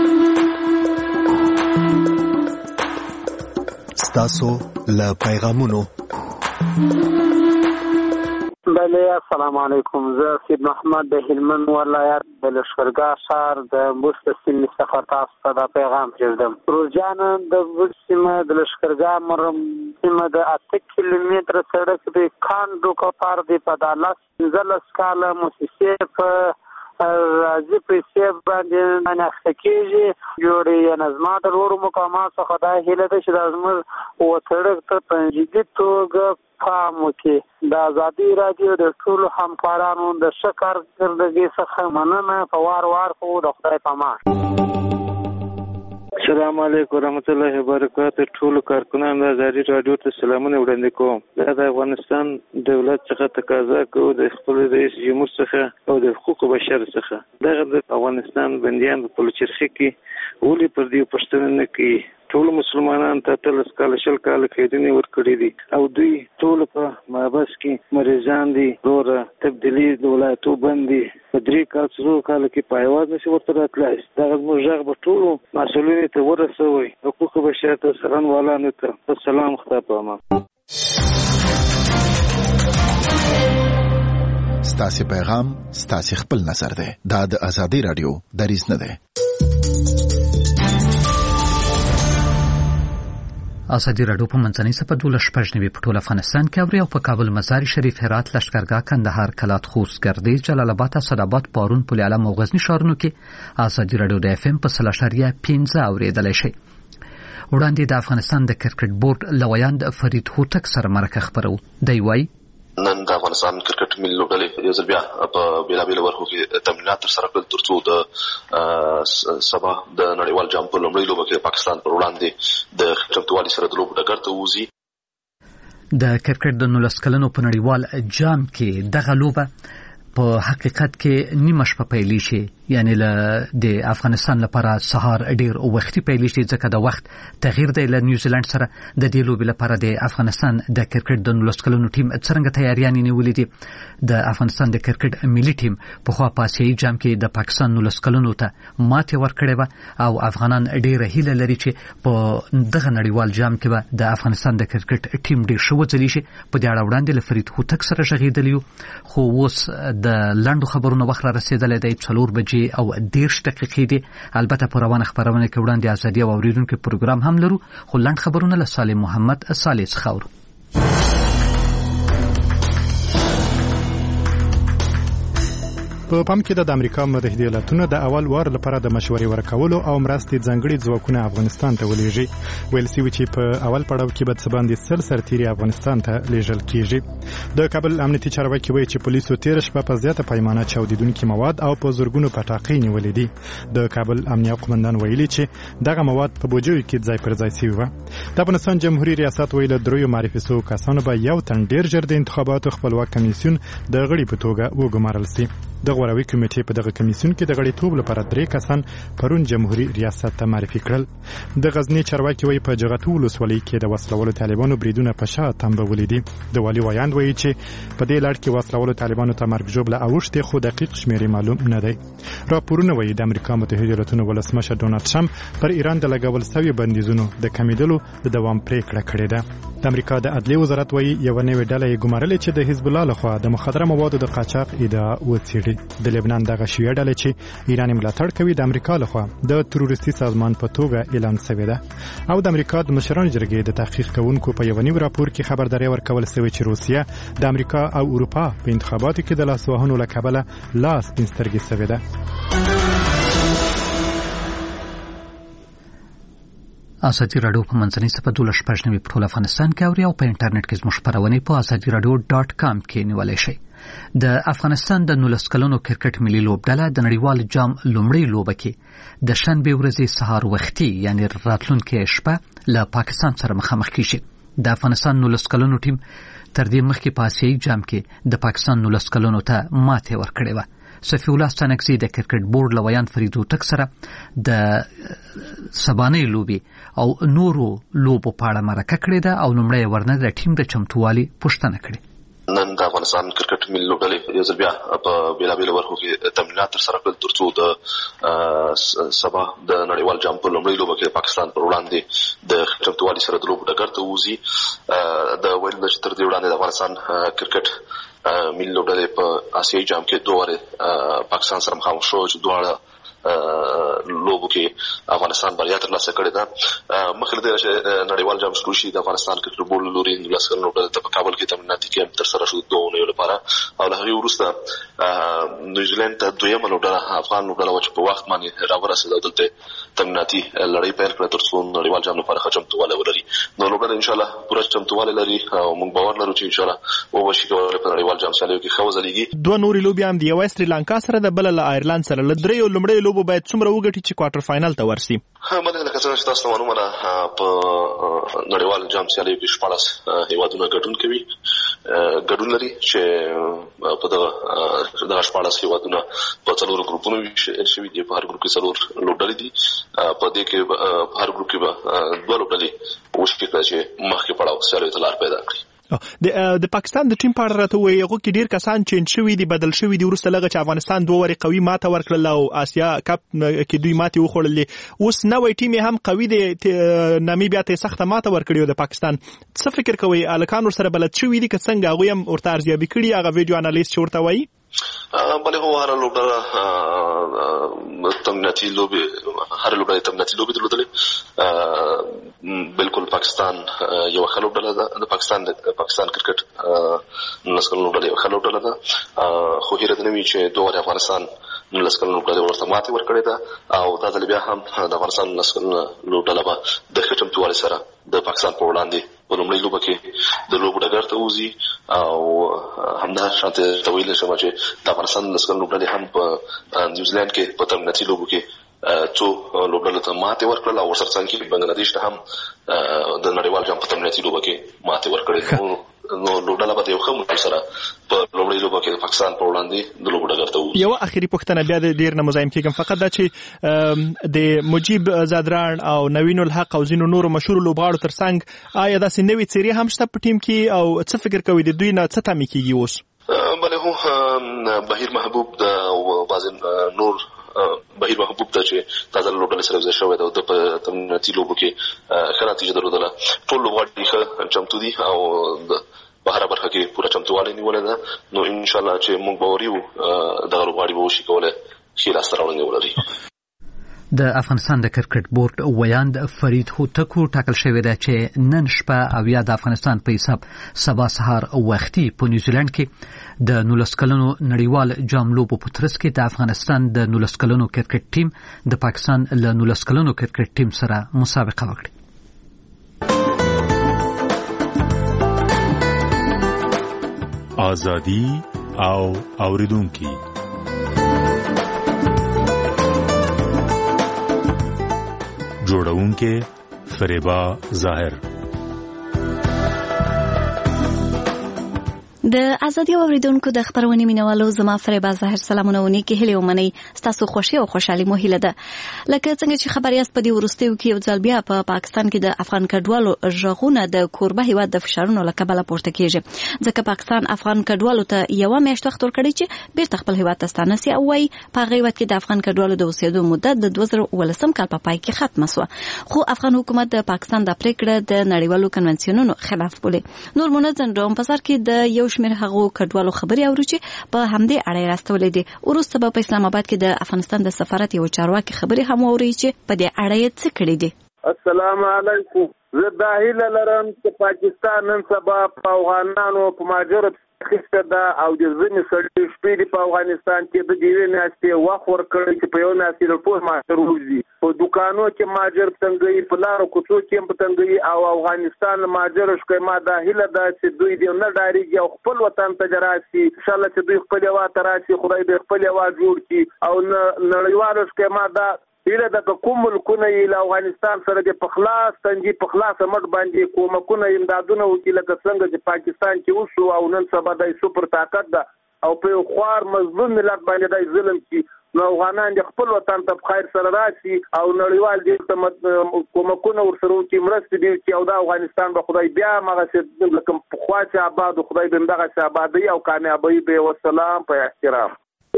ستاسو له پیغامونو. بله، السلام علیکم. زه سید محمد د هلمند ولایت د لښکرګاه ښار د بست سیمې څخه تاسو ته دا پیغام پرېږدم. روزجان د بست سیمه د لښکرګاه سیمه د 8 کیلومتره سړک د کانډو کپار دی په 15 کاله موسسې په راځي پیسې باندې نه خکېږي جوړې نظم د ورو مقامات څخه دا هیله ده چې د زموږ وسړک ته تنجیدي توګه پام وکړي. د ازادي راډیو د ټولو همکارانو د ښه کارکردګۍ څخه مننه. په وار خو د خدای په امان. السلام علیکم ورحمۃ اللہ وبرکاتہ. ټولو کارکنانو د ازادي راډیو ته سلامونه وړاندې کوم. دا د افغانستان دولت څخه تقاضا کوي د خپل رئیس جمهور څخه او د حقوق بشر څخه دغه د افغانستان بنديان په پلچرخي کې ولې پر دې پښتنه نه کوي. ټول مسلمانان ته 13 کال شل کال قیدونه ورکړي دي او دوی ټول په محبس کې مریضان دي. دوره تبدیلی د ولایتو باندې په 3 کال کې پایواز نشي ورته راتلای. دا زموږ ژغ به ټول مسؤلین ته ورسوي. حقوق بشر ته سران والانه ته سلام خطا پامه. ستاسو پیغام ستاسو خپل نظر ده. دا د ازادي رادیو دریځ نه ده. ازادي راډیو په منځنۍ صفحه 12 په ټول افغانستان کې اوري او په کابل، مزار شریف، هرات، لشکرګاه، کندهار، کلات، خوست، ګردیز، جلال آباد، اسداباد، پارون، پل علم او غزنی ښارونو کې ازادي راډیو د اف ام په 0.15 اوریدلای شي. وړاندې د افغانستان د کرکټ بورډ لویان فرید هوتک سره مرکه خبرو. دی وایي نن د افغانستان کرکټ ملي لوبډلې یو ځل بیا په بیلابیلو برخو کې تمرینات ترسره کړل ترڅو د سبا د نړیوال جام په لومړۍ لوبه کې پاکستان پر وړاندې د چمتووالي سره د لوبو ډګر ته ووځي. د کرکټ د 19 کلنو په نړیوال جام کې دغه لوبه په حقیقت کې نیمه شپه پیلې شي، یعنی د افغانستان لپاره سهار ډیر وختي پیلې شي ځکه د وخت تغییر دی. له نیوزیلند سره د دې لوبې لپاره د افغانستان د کرکټ د 19 کلنو ټیم څنګه تیاریانې نیولې دي. د افغانستان د کرکټ ملي ټیم په خوا په آسیایي جام کې د پاکستان 19 کلنو ته ماتې ورکړې و او افغانان ډیره هیله لري چې په دغه نړیوال جام کې به د افغانستان د کرکټ ټیم ډیر ښه وځلی شي. په دې اړه وړاندې له فرید هوتک سره غږېدلی خو اوس د لنډو خبرونو وخت را رسیدلی دی. 4 بجې او 10 دقیقې دي. البته په روانه خبرونه کې وړاندې ازادي او اوریدونکو پروګرام هم لرو، خو لنډ خبرونه له صالح محمد صالح څخه اورو. په پام کې د امریکا متحده ایالاتونو د اول وار لپاره د مشورې ورکولو او مرستې ځانګړي ځواکونه افغانستان ته ولېږي. ویل شوي چې په اول پړاو کې به څه باندې 100 سرتیري افغانستان ته لیږل کیږي. د کابل امنیتي چارواکي وایي چې پولیسو تیر شپه په زیاته پیمانه چاودیدونکي مواد او په زورګونو پټاقې نیولې دي. د کابل امنیه قومندان ویلي چې دغه مواد په بوجیو کې ځای پر ځای شوي و. د افغانستان جمهوریت ریاست ویل درو معرفي شوو کسانو به یو تن ډیر ژر د انتخاباتو خپلواک کمیسیون د غړي په توګه وګمارل شي. د غوراوي کمیټې په دغه کمیسیون کې د غړیتوب لپاره 3 کسان پرون جمهوریت ریاست ته معرفي کړل. د غزنی چارواکي وایي په جغتو ولسوالۍ کې د وسلوالو طالبانو بریدونه په شا تنبولې دي. د والي وایاند وایي چې په دې لړ کې وسلوالو طالبانو ته مرګ ژوبله اوښتې خو دقیق شمیرې معلوم نه دی. راپورونه وایي د امریکا متحده ایالاتونو ولسمشر ډونالد ټرمپ پر ایران د لګول شوی بندیزونو د کمیدلو د دوام پریکړه کړې ده. د امریکا د عدلیې وزارت وایي یو نوې ډله یې ګمارلې چې د حزب الله لخوا د مخدره موادو د قاچاق ادعا وڅېړي. د لبنان دغه شیعه ډله چې ایران ملاتړ کوي د امریکا لخوا د تروریستي سازمان په توګه اعلان شوې ده. او د امریکا د مشرانو جرګې د تحقیق کوونکو په یو نوي راپور کې خبرداري ورکول شوې چې روسیه د امریکا او اروپا په انتخاباتو کې د لاسوهنو له کبله لاس پنځترګې شوې ده. ازادي راډیو په منځنۍ صفحه 12 په ټول افغانستان کې اوري او په انټرنیټ کې زموږ خبرونه په azadiradio.com کې نیولای شئ. د افغانستان د 19 کلنو کرکټ ملي لوبډله د نړیوال جام لومړی لوبه کې د شنبه ورځې سهار وختي یعنی راتلونکي شپه له پاکستان سره مخامخ کیږي. د افغانستان 19 کلنو ټیم تر دې مخکې په آسیایي جام کې د پاکستان 19 کلنو ته ماتې ورکړې و. صفی الله ستانکزی د کرکټ بورډ لویان فرید هوتک سره د سبانې لوبي او نورو لوبو په اړه مرکه کړې ده او لومړی ورنه د ټیم د چمتووالي پوښتنه کړې. نن د افغانستان کرکټ ملي لوبډلې یو ځل بیا په بیلابیلو برخو کې تمرینات ترسره کړل ترڅو د سبا د نړیوال جام په لومړۍ لوبه کې پاکستان پر وړاندې د چمتووالي سره د لوبو ډګر ته وځي. د ویل چې تر دې وړاندې د افغانستان کرکټ ملي لوبډلې په آسیایي جام کې 2 واره پاکستان سره مخامخ شو چې دواړه لوبو کې افغانستان بریا ترلاسه کړې ده. مخکې له چې نړیوال جام شروع شي د افغانستان کرکټ بورډ لوري 19 کلنو لوبډلې ته په کابل کې تمریناتي کیمپ ترسره شو 2 اونیو لپاره او له هغې وروسته نیوزیلند ته دویمه لوبډله افغان لوبډله وه چې په وخت باندې راورسېده او دلته تمریناتي لړۍ پیل کړه تر څو نړیوال جام لپاره ښه چمتووالی ولري. نو لوبډله انشاءالله پوره چمتووالی لري او موږ باور لرو چې انشاءالله وبشي کولی په نړیوال جام سیالیو کې ښه وځلیږي. 2 نورې لوبې هم د یوه سریلانکا سره د بله له آیرلند سره له 3 لومړیو لوبو باید څومره وګټي چې کوارټر فاینل ته ورسي؟ مدنه لکه څنګه چې تاسو ته معلومه ده په نړیوال جام سیالیو کې 14 هیوادونه ګډون کوي ګډون لري چې په دغه 14 هیوادونه په 4 ګروپونو ویشل شوي دي. په هر ګروپ کې 4 لوبډلې دي. په دې کې هر ګروپ کې 2 لوبډلې وشکې کړه چې مخکې پړاو سیالیو ته لار پیدا کړي. د پاکستان د ټیم په اړه راته وایي هغه کې ډیر کسان چینج شوي دي بدل شوي دي وروسته لږه چې افغانستان 2 وارې قوي ماته ورکړل او آسیا کپ کې دوی ماتې وخوړلې. اوس نوی ټیم هم قوي دی نامیبیا ته سخته ماته ورکړې د پاکستان. څه فکر کوئ الکان ورسره بلد شوي دي که څنګه هغوی هم ورته ارزیابي کړي هغه ویډیو انالیست چې ورته وایي؟ بله هو هر لوبډله تمریناتي لوبې هر لوبډله تمریناتي لوبې درلودلې. بالکل پاکستان یو ښه لوبډله ده. د پاکستان کرکټ 19 کلنو لوبډله یو ښه لوبډله ده خو هیله ده نه وي چې 2 وارې افغانستان 19 کلنو لوبډلې ورته ماتې ورکړې ده او دا ځل بیا هم د افغانستان 19 کلنو لوبډله به د ښه چمتووالي سره د پاکستان په وړاندې په لومړۍ لوبه کې د لوبو ډګر ته وځي او همدا شانته ته ویلی شم چې د افغانستان 19 کلنو لوبډلې هم په نیوزیلند کې په تمریناتي لوبو کې څو لوبډلو ته ماتې ورکړل او ورسره څنګه کې بنگلاديش ته هم د نړیوال جام په تمریناتي لوبه کې ماتې ورکړې. نو لوبډله به یو ښه مونږ سره په لومړۍ لوبه کې د پاکستان په وړاندې د لوبډلر ته وو. یو اخیری پوښتنه بیا د ډیر نه مزاحم کېږم، فقط دا چې د مجیب زادران او نوین الحق او ځینو نورو مشهور لوبغاړو ترڅنګ آیا داسې نوې څیرې هم شته په ټیم کې او څه فکر کوي د دوی نه څه تمې کېږي اوس؟ بله هو بهیر محبوب د بعضې نور بهیر محبوب ته چې تازه لوبډلې سره یوځای شوی دی او د په تمریناتي لوبو کې ښه نتیجه درلودله. ټول لوبغاړي ښه چمتو دي او په هره برخه کې پوره چمتووالی نیولې ده. نو انشاءالله چې موږ باوري یو دغه لوبغاړي به وشي کولی ښې لاسته راوړنې ولري. د افغانستان د کرکټ بورډ ویاند فرید هوتکو ټاکل شوی دی چې نن شپه او یا د افغانستان په حساب سبا سهار وختي په نیوزیلند کې د 19 کلنو نړیوال جام لوبو په ترڅ کې د افغانستان د 19 کلنو کرکټ ټیم د پاکستان له 19 کلنو کرکټ ټیم سره مسابقه وکړي. آزادی او اوریدونکي جوړونکي فریبا ظاهر. د ازادي اوریدونکو د خبرونې مینوالو زما فریبا ظاهر سلامونه ونی کې هلي ومني تاسو خوشي او خوشحالي مو هیله ده. لکه څنګه چې خبرياست په دې ورستیو کې یو ځل بیا په پاکستان کې د افغان کډوالو ژغونه د کوربه هیواد د فشارونو له کبله پورته کیږي، ځکه پاکستان افغان کډوالو ته یو میاشت وخت ورکړی چې بیرته خپل هیواد ته ستانه سي او وايي په هیواد کې د افغان کډوالو د اوسېدو مدت د 2019 کال په پای کې ختمه شوه، خو افغان حکومت د پاکستان د پریکړه د نړیوالو کنونسیونونو خلاف بولي. نور منځن روم په سر کې د یو شمېر هغو کډوالو خبري اورو چې په همدې اړه راستولې دي. وروسته په اسلام آباد کې د افغانستان د سفارت یو چارواکي خبري هم اوري چې په دې اړه یې څه کړی دي. السلام علیکم. زه د هیله لرم چې پاکستان نن سبا په افغانانو په ماجر خسته ده او د ځینې سړي شپې په افغانستان کې د دیوې میاشتې وخت ورکړی چې په یو میاشتې د ټول ماجر وځي. په دکانو کې ماجر تنګي، په لارو کوڅو کې په تنګي او افغانستان ماجر شکایما د هیله ده چې دوی دې نه ډاریږي او خپل وطن ته راشي. ان شاء الله چې دوی خپل هیواد راشي، خدای دې خپل هیواد جوړ کړي او نړیوال شکایما ده هیله د کوم ملکونه له افغانستان سره د پخلاص تنجي پخلاص مټ باندې کومکونه امدادونه وکړي، لکه څنګه چې پاکستان کې وشو او نن سبا د سپر طاقت ده او په خوار مظلوم ملت باندې د ظلم کې نو افغانان د خپل وطن ته خیر سره راشي او نړیوال دې کومکونه ورسره وکړي، مرستې دي چې او د افغانستان به خدای بیا مغه چې لکه پخوا چې آباد خدای به دغه چې آبادی او کامیابی به والسلام په احترام.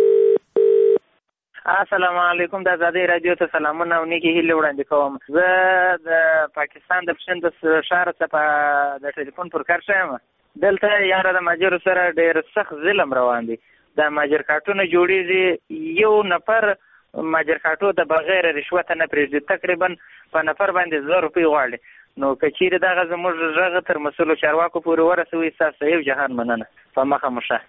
السلام علیکم. د ازادي رادیو ته سلامونه او نیکی هیله وړاندې کوم. زه د پاکستان د پښتون د شهر څخه د ټلیفون پر کار شوم. دلته یاره د ماجر سره ډېر سخت ظلم روان دي. د ماجر کارتونه جوړیږي، یو نفر ماجر کارتو د بغیر رشوت نه پریږدي، تقریبا په نفر باندې 1000 روپۍ غواړي. نو کچیر دغه زموږ ژغه تر مسولو چارواکو پورې ورسوي، تاسو یو جهان مننه. په مخه مشه.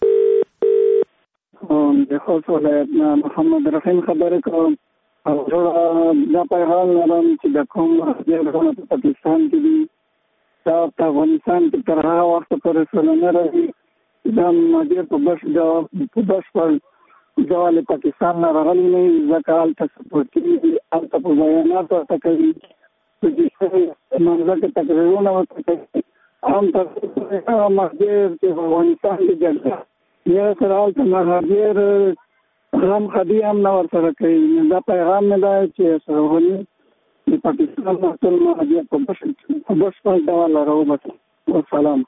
د خوست ولایت محمد رحیم خبرې کوم او دا پیغام لرم چې د کوم راځي په پاکستان کې دي دا په افغانستان کې تر هغه وخت پورې سلنه راځي دا ماجر په بشپړ ډول پاکستان نه راغلي نه ځکه هلته سپورټ کوي، هلته په بیانات ورته کوي، په دې منځ کې تقریرونه ورته کوي. هم ماجر چې په افغانستان کې جګړه یا سره حالت مهاجر غم خدي هم نه ورسره کوي. دا پیغام نه دی چې سرغني د پاکستان ټول مهاجر په بشپړ ډول راوباسي. والسلام.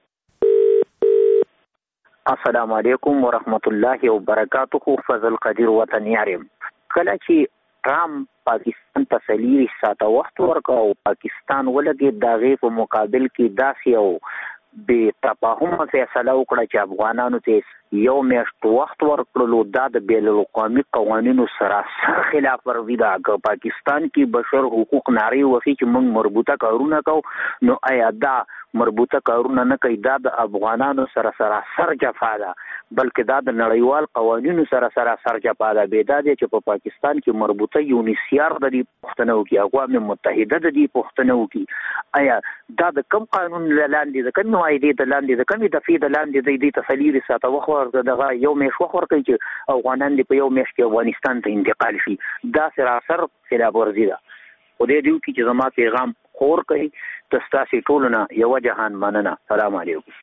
السلام علیکم ورحمت الله وبرکاته. فضل قدیر وطن یارم. کله چې ټرامپ پاکستان ته 4 ساعته وخت ورکاو، پاکستان ولګي دغه په مقابل کې داسې او به تفاهم فیصله وکړه چې افغانانو ته یو میاشت وخت ورکړلو. دا د بین الاقوامي قوانینو سره خلاف ورزي ده. که پاکستان کې بشر حقوق ناری وفي چې موږ مربوطه کارونه کوو، نو آیا دا مربوطه کارونه نه کوي، دا د افغانانو سره سراسر جفا ده، بلکې دا د نړیوال قوانینو سره سراسر جفا ده. بې دا دی چې په پاکستان کې مربوطه یونیسیار د دې پوښتنه وکړي، اقوام متحده د دې پوښتنه وکړي آیا دا د کوم قانون لاندې د کوم معاهدې د لاندې د کومې دفعې د لاندې د دې تسلیري ساته وخت دغه یو میاشت وخت ورکوي چې افغانان دې په یو میاشت کې افغانستان ته انتقال شي. دا سراسر خلاف ورزي ده. خو دې دیو کې چې زما پیغام خور کوي تاسو ټول نه یو جهان مننه. سلام علیکم.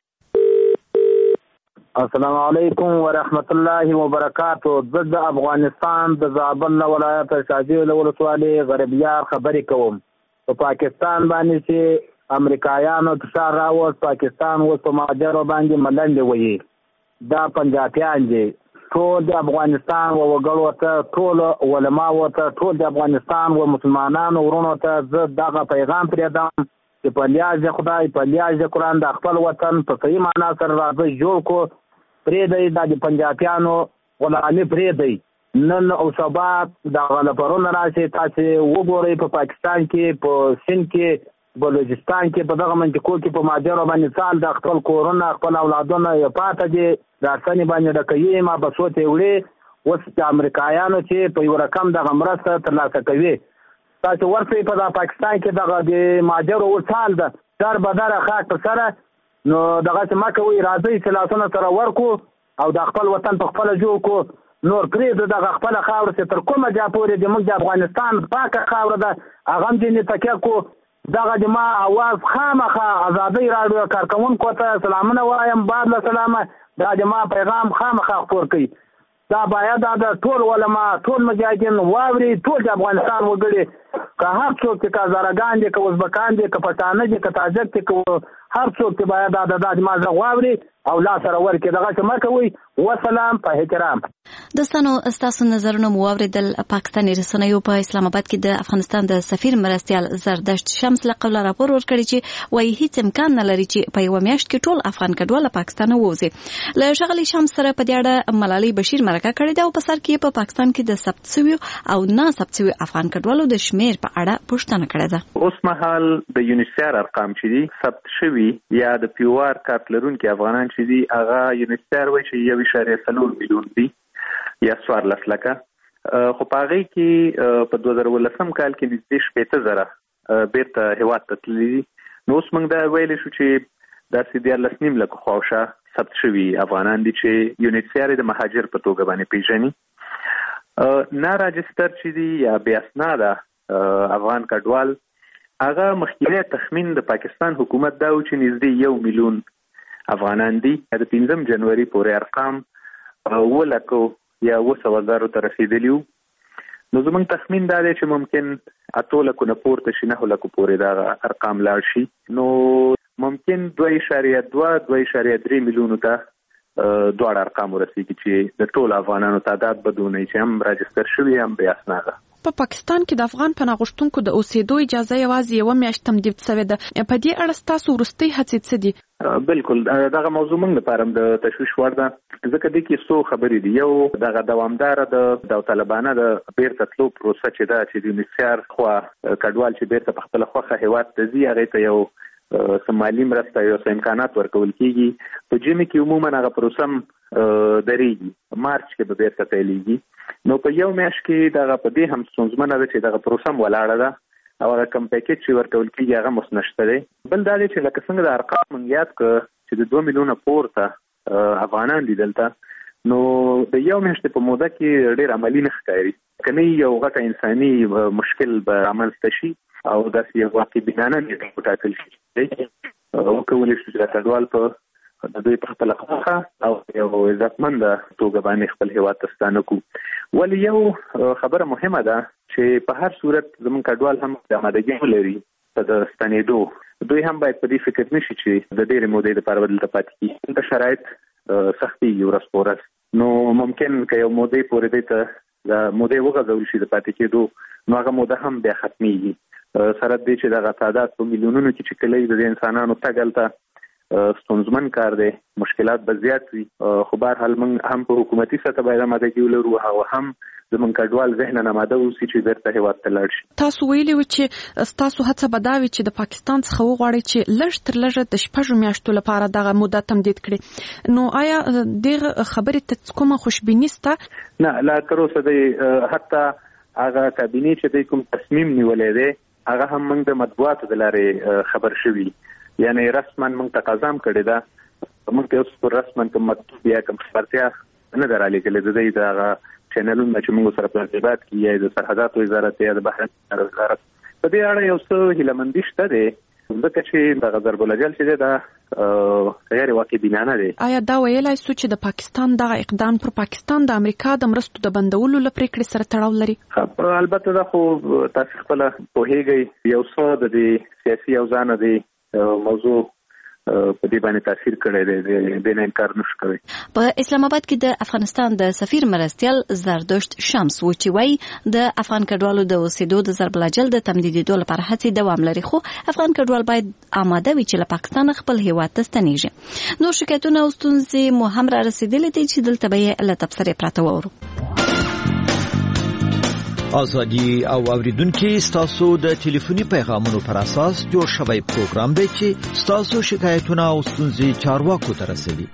السلام علیکم ورحمت الله وبرکاتو. د افغانستان د زابل ولایت شاجوی ولسوالۍ غربیار خبرې کوم. په پاکستان باندې چې امریکایانو فشار راوست، پاکستان اوس په مهاجرو باندې ملنډې وهي. دا پنجابیان دي، ټول د افغانستان وګړو ته، ټول علماو ته، ټول د افغانستان و مسلمانانو ورونو ته زه دغه پیغام پرېږدم چې په لیاز خدای، په لیاز قرآن د خپل وطن په صحیح معنا سره راځي جوړ کو. پرېږدئ دا د پنجابیانو غلامي پرېږدئ. نن او سبا د غلپرونه راشي، تاسې وګورئ په پاکستان کې، په سند کې، بلوچستان کې، په دغه منطقو کې په مهاجرو باندې سال د خپل کورونه خپل اولادونه یې پاته دي، راسنې باندې ډکوي، ما بسو ته وړي. اوس د امریکایانو چې په یو رقم دغه مرسته ترلاسه کوي، تاسو ورته په پاکستان کې دغه د مهاجرو وسال ده در بدره خاک په سره، نو دغه څه ما کوي راځي چې لاسونه سره ورکو او د خپل وطن په خپل جوړ کو. نور پرې دغه خپل خاور چې تر کومه جا پورې د موږ د افغانستان پاکه خاور ده هغه هم دې تکیه کو. دغه د ما اواز خامخا ازادي راډیو کارکونکو ته سلامونه وایم، بعد له سلامه دا د ما پیغام خامخا خپور کړي. دا باید دا ټول علما، ټول مجاهدین واوري، ټول د افغانستان وګړي، که هر څوک چې کازارګان دي، که ازبکان دي، که پښتانه دي، که تاجک دي، که هر څوک چې باید دا د مازه واوري او لا سره ورکړي. دغه څه ما کوي. وسلام، په احترام. دوستانو ستاسو نظرونه مو واوریدل. پاکستاني رسنیو په اسلام آباد کې د افغانستان د سفیر مرستیال زردشت شمس له قبل راپور ورکړی چې وایي هیڅ امکان نه لري چې په یو میاشت کې ټول افغان کډوال پاکستان ووځي. له ښاغلي شمس سره په دې اړه ملالۍ بشیر مرکه کړې ده او په سر کې په پاکستان کې د ثبت شویو او نه ثبت شویو افغان کډوالو د شمیر په اړه پوښتنه کړې ده. اوس مهال د یونیسیار ارقام چې دي ثبت شوي یا د پیوار کارت لرونکي افغانان چې دي هغه یونیسیار وایي چې 1.4 میلیون دي یا 14 لکه. خو په هغې کې په 2019 کال کې نږدې 70,000 بیرته هېواد ته تللي دي. نو اوس موږ دا ویلی شو چې داسې 14.5 لکه خواوشا ثبت شوي افغانان دي چې یونیسیار د مهاجر په توګه باندې پیژني. نه راجستر چې دي یا بې اسناده افغان کډوال، هغه مخکینی تخمین د پاکستان حکومت دا و چې نږدې 1 میلیون افغانان دي. د 5 جنوري پورې ارقام 1 لکه یا 100,000 ته رسیدلی وو. نو زموږ تخمین دا دی چې ممکن 8 لکو نه پورته شي، 9 لکو پورې دا ارقام لاړ شي. نو ممکن 2.2-2.3 میلیونو ته دواړه ارقام ورسیږي چې د ټول افغانانو تعداد بدونه چې هم راجستر شوي هم بې اسناده. په پاکستان کې د افغان پناه غوښتونکو د اوسېدو اجازه یوازې 1 میاشت تمدید شوې ده. په دې اړه ستاسو وروستۍ هڅې څه دي؟ بالکل دغه موضوع موږ لپاره د تشویش وړ ده، ځکه دې کې څو خبرې دي. یو دغه دوامداره د داوطلبانه د بیرته تلو پروسه چې ده چې د یونیسیار خوا کډوال چې بیرته په خپله خوښه هېواد ته ځي هغې ته یو مالي مرسته، یو څه امکانات ورکول کېږي. په ژمي کې عموما هغه پروسه هم درېږي، مارچ کې به بیرته پیلېږي. نو په یو میاشت کې دغه په دې هم ستونزمنه ده چې دغه پروسه هم ولاړه ده او هغه کم پیکیج چې ورکول کېږي هغه هم نشته دی. بل دا دی چې لکه څنګه د ارقام موږ یاد کړه چې د 2 میلیونه پورته افغانان دي دلته، نو د یو میاشتې په موده کې ډېر عملي نه ښکاري. که نه یو غټه انساني مشکل به رامنځته شي او داسې یو واقع بینانه نیټه وټاکل شي وکولی شو چې د کډوال په د دوی په خپله خوښه او یو عزتمنده توګه باندې خپل هېواد ته ستانه کړو. ولې یو خبره مهمه ده چې په هر صورت زموږ کډوال هم د آمادګي ولري په د ستنېدو. دوی هم باید په دې فکر نه شي چې د ډېرې مودې دپاره به دلته پاتې کېږي. دلته شرایط سختېږي ورځ په ورځ. نو ممکن که یو مودې پورې دی ته د مودې وغځول شي د پاتې کېدو، نو هغه موده هم بیا ختمېږي. سره دې چې دغه تعداد په میلیونونو کې چې کلی د انسانانو تګ هلته ستونزمن کار دی، مشکلات به زیات وي، خو بهر حال موږ هم په حکومتي سطح باید آماده کې ولرو او هم زموږ کډوال ذهن آماده اوسي چې بیرته هیواد ته لاړ شي. تاسو ویلي و چې ستاسو هڅه به دا وي چې د پاکستان څخه وغواړي چې لږ تر لږه د 6 میاشتو لپاره دغه موده تمدید کړي. نو آیا دغه خبرې ته کومه خوشبیني شته؟ نه، لا تر اوسه دی حتی هغه کابینې چې د کوم تصمیم نیولې دی هغه هم موږ د مطبوعاتو د لارې خبر شوي، یعنی رسما موږ تقاضا کړې ده، موږ ته اوس پر رسما کوم مکتوب یا کوم خبرتیا نه درالېږلې د دغه چینلونه چې موږ سره په ارتباط کې یا د سرحداتو وزارت یا د بهرنیو وزارت په دې اړه یو څه هیلهمندي شته دی، ځکه چې دغه ضرب الاجل چې دا غیر واقع بینانه دی. آیا دا ویلای سو چې د پاکستان دغه اقدام پر پاکستان د امریکا د مرستو د بندولو لپاره پریکړې سره تړاو لري؟ البته دا خو تاسو خپل پوهیږئ یو څه د دې سیاسي اوزان دی موضوع په دې باندې تاثیر کړی دی، نه انکار نشو کوي. په اسلام آباد کې د افغانستان د سفیر مرستیال زردشت شمس و چې وایي د افغان کډوالو د اوسېدو د ضرب الاجل د تمدیدولو لپاره هڅې دوام لري، خو افغان کډوال باید آماده وي چې له پاکستان خپل هیواد ته ستنیږي. نور شکایتونه او ستونزې مو هم را رسیدلې دي چې دلته به له تبصرې پراته وورو. ازادي او اوریدونکو ستاسو د ټلیفوني پیغامونو پر اساس جوړ شوی پروګرام دی چې ستاسو شکایتونه او ستونزې چارواکو ته رسوي.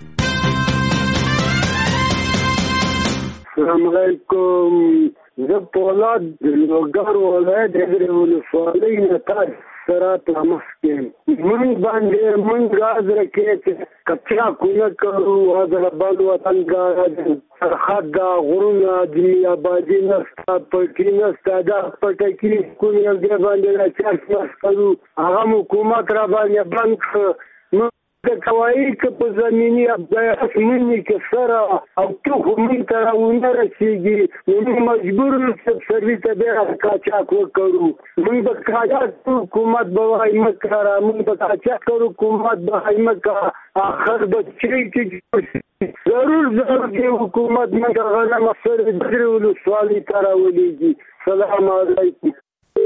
السلام علیکم، زه پولاد د لوګر ولایت د ولسوالۍ نه سرات مسکین من باندې من غاز رکھے کچرا کونا کرو حیدرآباد وطن کا سرحد دا غرونا دی آبادی نستا پټی نستا دا پټکی کوم یو دی باندې چارج مسکلو هغه حکومت را باندې بانک د کوي ک په زمینی ابدای منی کې سره او ته هم تر ونه رسیږي نو مجبور یو سرویس به کاچاک وکړو موږ د کاچاک حکومت به مکرا موږ د کاچاک حکومت به مکرا اخر د چې ضرور د حکومت مګر غنه مسر درولو سوالي تراولېږي. سلام علیکم.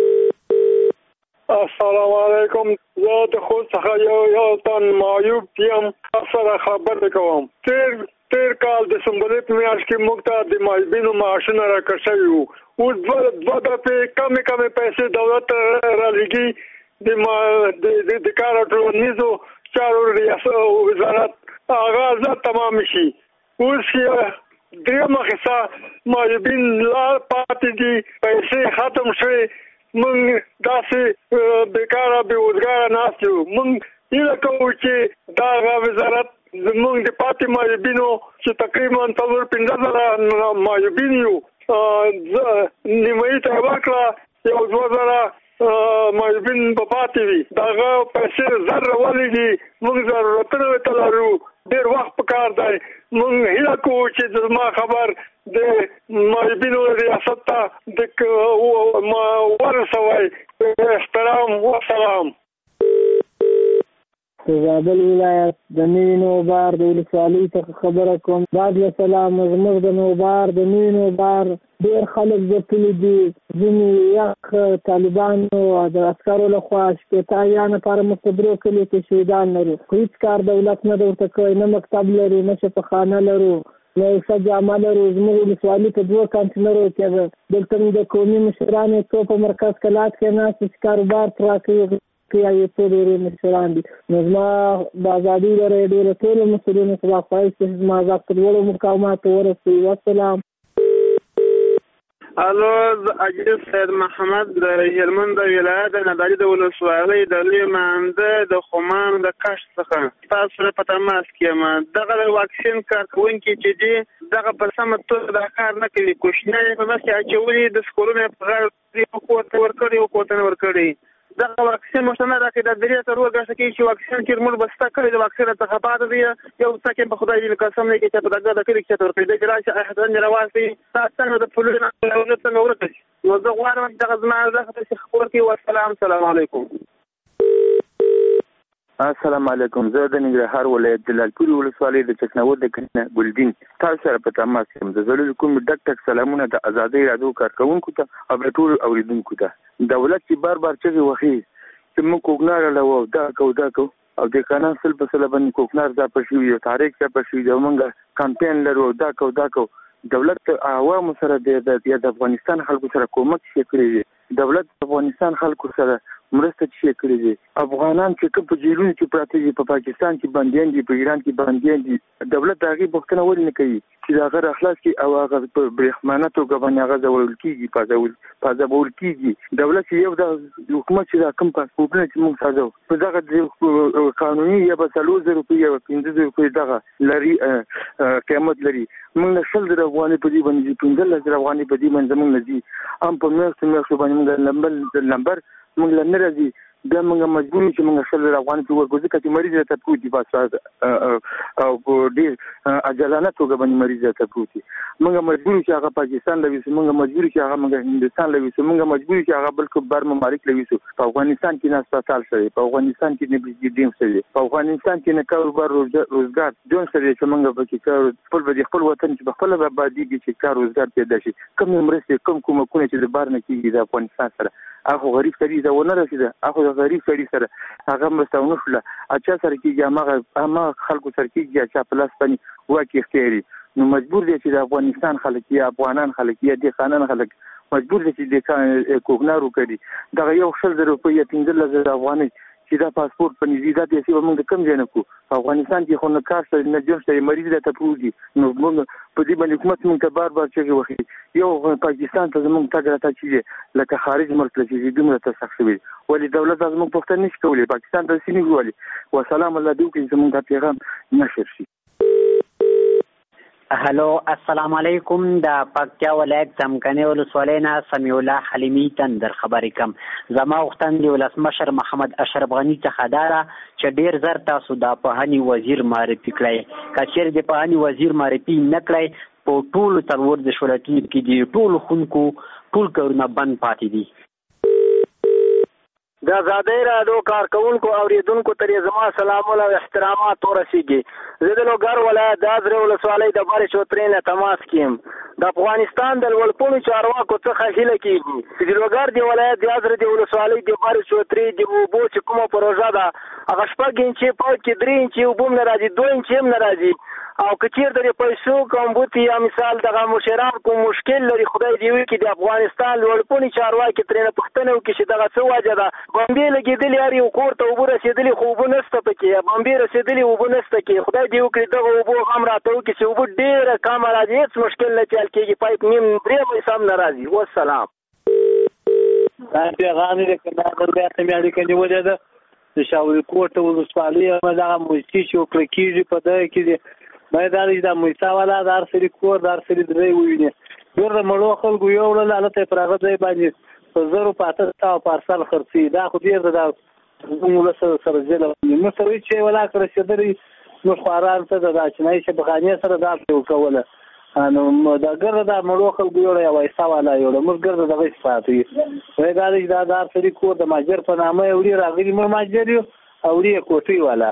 السلام علیکم. زه د خود څخه یو تن معیوب یم سره خبرې کوم. تیر کال د سمبلې په میاشت کې موږ ته د معیوبینو معاشونه راکړل شوي وو. اوس دوه دفعې کمې پیسې دولت رالیږي د کار او ټولنیزو چارو وزارت آغاز تمام شي. اوس درېیمه حصه معیوبین لا پاتې دي، پیسې ختم شوي، موږ داسې بیکاره بېوزګاره ناست یو. موږ هیله کوو چې دا وزارت زموږ د پاتې معیوبینو چې تقریبا 15,000 معیوبین یو نیمایي ته ورکړه، یو 2,000 معیوبین به پاتې وي. دغه پیسې زر ولېږي، موږ ضرورتونه ورته لرو، ډېر وخت پکار دی. موږ هیله کوو چې زما خبر د معیوبینو ریاست ته د ورسوي. احترام و سلام. زابل ولایت د نوي نوبار د ولسوالۍ څخه خبره کوم. بعد له سلام، زموږ د نوبار د نوي نوبار ډېر خلک ځپلي دي، ځینې یخ طالبانو د عسکرو لخوا شپېته یا نفره مستبرو کلیو کې شهیدان لرو، خو هېڅ کار دولت نه ده ورته کړی، نه مکتب لرو، نه شفاخانه لرو، نه یو ښه جامه لرو. زموږ ولسوالي په 2 کانتینرو کې ده. دلته د قومي مشرانو څو په مرکز کلات کې ناست چې کاروبار پرا کوي یا یو څو ډېرې مشران دي. نو زما د ازادۍ لرې ډېره ټولو مسؤلینو څخه خواهش چې زما غږ تر لوړو مقاماتو ورسوي. والسلام. الو، عجیب سید محمد د هلمند ولایت د نادعلي د ولسوالۍ د لوی مانده د خمان د کشت څخه تاسو سره په تماس کې یم. دغه د واکسین کارکوونکي چې دي دغه په سمه توګه دا کار نه کوي، کوشنۍ په مخ کې اچولي، د سکولونو په غاړه ورکړي او کوټه ورکړي. دغه واکسین مشتنه راکړي د درې تر ورګه کې چې واکسین چې موږ بستا کړی د واکسین څخه پاتې دی یو څه په خدای دې قسم نه کې چې په دغه د کلی کې ورکړي د ګراشه احد رواسي تاسو د فلورنا له څنګه ورکړي. نو زه غواړم چې دغه زما زه ته خبر کې. والسلام. السلام علیکم. السلام علیکم. زه د ننګرهار ولایت د لالپورې ولسوالۍ د چکناود د کنه ګلدین تاسو سره په تماس یم. د زړه کوم ډک سلامونه د ازادۍ رادیو کارکونکو ته او ټول اوریدونکو ته. دولت چې بار چغې وهي چې موږ کوګنار له دا کو او د قانون سل په سل باندې کوکنار دا پښوی یو تاریخ ته پښوی د موږ کمپاین لرو دا کو دولت عوام سره د افغانستان خلکو سره کومک شي کړی دولت افغانستان خلکو سره مرسته شي کړی دي افغانان چې کوم په جیلونو کې پراته دي په پاکستان کې بنديان دي په ایران کې بنديان دي دولت هغه بوختنه ولې نه کوي چې دا غیر اخلاص کې او هغه په برېښمانه توګه باندې هغه ځول کیږي پازول کیږي دولت یو د حکومت چې دا کوم پاسپورټونه چې موږ ساده په دغه قانوني یا به 3000 روپۍ یا 5000 روپۍ دغه لري قیمت لري موږ شل در افغاني په دې باندې 15000 افغاني په دې باندې موږ نه هم په میاشتو باندې موږ نمبر موږ لنه راځي دا موږ مجبور یو چې موږ شل افغاني په ورګوځي کته مریض ته پوتي بس او په دې اجلانه توګه باندې مریض ته پوتي موږ مجبور چې هغه پاکستان لوي موږ مجبور چې هغه موږ هندستان لوي موږ مجبور چې هغه بل کوم ممالک لوي په افغانستان کې نه هسپتال شوی په افغانستان کې نه بجدیم شوی په افغانستان کې نه کاروبار روزګار جون سره چې موږ په کې کار خپل وطن چې خپل آبادی کې کار روزګار پیدا شي کوم مرسته کوم کومکونه چې د بار نه کیږي د افغانستان سره هغه غریب سړي دا ونه رسیده هغه غریب سړي سره هغه مرستونه شول اچھا سره کېږي هغه خلکو سره کېږي چې په لاس باندې واکې اختیاري نو مجبور دي چې د افغانستان خلک یا افغانان خلک یا د خانان خلک مجبور دي چې د کوګنارو کړي دا یو شل روپۍ 15000 افغاني چې دا پاسپورت په نږدې د پیسې موږ کم ځای نه کو افغانستان کې خو نه کار سره نه جوړ شي مریض ته پروزي نو موږ په دې باندې حکومت موږ بار چې وخی یو پاکستان ته موږ تاګ راته چې لکه خارج ملک لږه دومره تسخ شوی ولی دولت از موږ پښتنه نشي کولای پاکستان ته سینې ګولي والسلام الله دې کې زموږ پیغام نشر شي هلو السلام علیکم د پکتیا ولایت څمکني ولسوالۍ نه سمیع الله حلیمی تندر خبرې کوم زما وختن دی ولسمشر محمد اشرف غنی څخه دارا چې ډیر زر تاسو د پهنی وزیر معرفي کړی کچیر د پهنی وزیر معرفي نه کړی په ټول ترور د شولتی کې دی ټول خونکو ټول کورونه بند پاتې دي د آزادۍ راډیو کارکونکو اوریدونکو ته زما سلامونه او احترامات ورسیږي زه د لوګر ولایت د ازرې ولسوالۍ د بارې چوترې نه تماس کیم د افغانستان د لوړپوړو چارواکو څخه هیله کیږي چې د لوګر د ولایت د ازرې د ولسوالۍ د بارې چوترې د اوبو چې کومه پروژه ده هغه 6 انچې پاو کې 3 انچې اوبو نه راځي 2 انچې هم نه راځي او کچیر د پیسو کوم بوتي یا مثال دغه مشران کوم مشکل لري خدای دی وی کې د افغانستان لوړپوړي چارواکي ترنه پښتنه او کې چې دغه څه وجه ده باندې لګیدلی یاري وکړ ته وبو رسیدلی خو وبو نسته پکې باندې رسیدلی وبو نسته کې خدای دی وکړي دغه وبو هم راته وکړي چې وبو ډیره کم راځي هیڅ مشکل نه چل کېږي پایپ نیم درې مې سم ناراضي والسلام دا پیغام دې کله درته مې اړیکه نیولې ده د شاوري کوټ ولسوالۍ هغه موسیقي چې کړکیږي په دای کې باید دا موسیقا والا دار سری کور دار سری درې ویني ډېر مړو خلکو یو ول حالت پرغه ځای باندې په زرو پاته تا پارسل خرڅي دا خو ډېر دا موږ سره ځل نو سره چې ولا کړی چې نو خواران ته د اچنای چې بغانې سره دا وکوله نو دا ګر دا مړو خلکو یو یا وایسا والا یو موږ ګر دا غي صفاتي دا دار سری کور د ماجر په نامه وړي راغلي مر ماجر یو اوري کوټي والا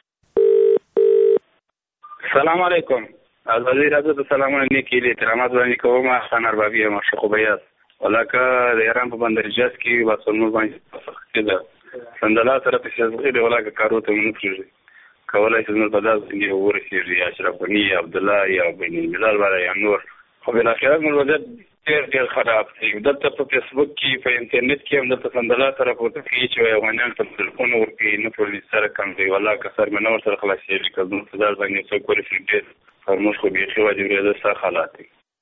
السلام علیکم ازادي راځه د سلامونه نیکی له احترامات باندې کوم خان اربابي او مشیخ بیاض ولکه د ایران په بندرجاز کې واسمو باندې کېده سندلا سره په شزغې د ولکه کارو ته منفرج کولای شي نو په داس کې ورسېږي اشرف غنی عبد الله یا بن ملال ولا یا نور خو بل اخر موږ وجد ډېر خراب دی دلته په فیسبوک کې په انټرنیټ کې هم د سندلا سره په تفصیل چې افغانان په ټلیفون ورکې نه ټول سره کم دی ولا کسر منور سره خلاصېږي کله نو صدر باندې څو کورې فریټ فرموش خو به خو واجب دی سره حالات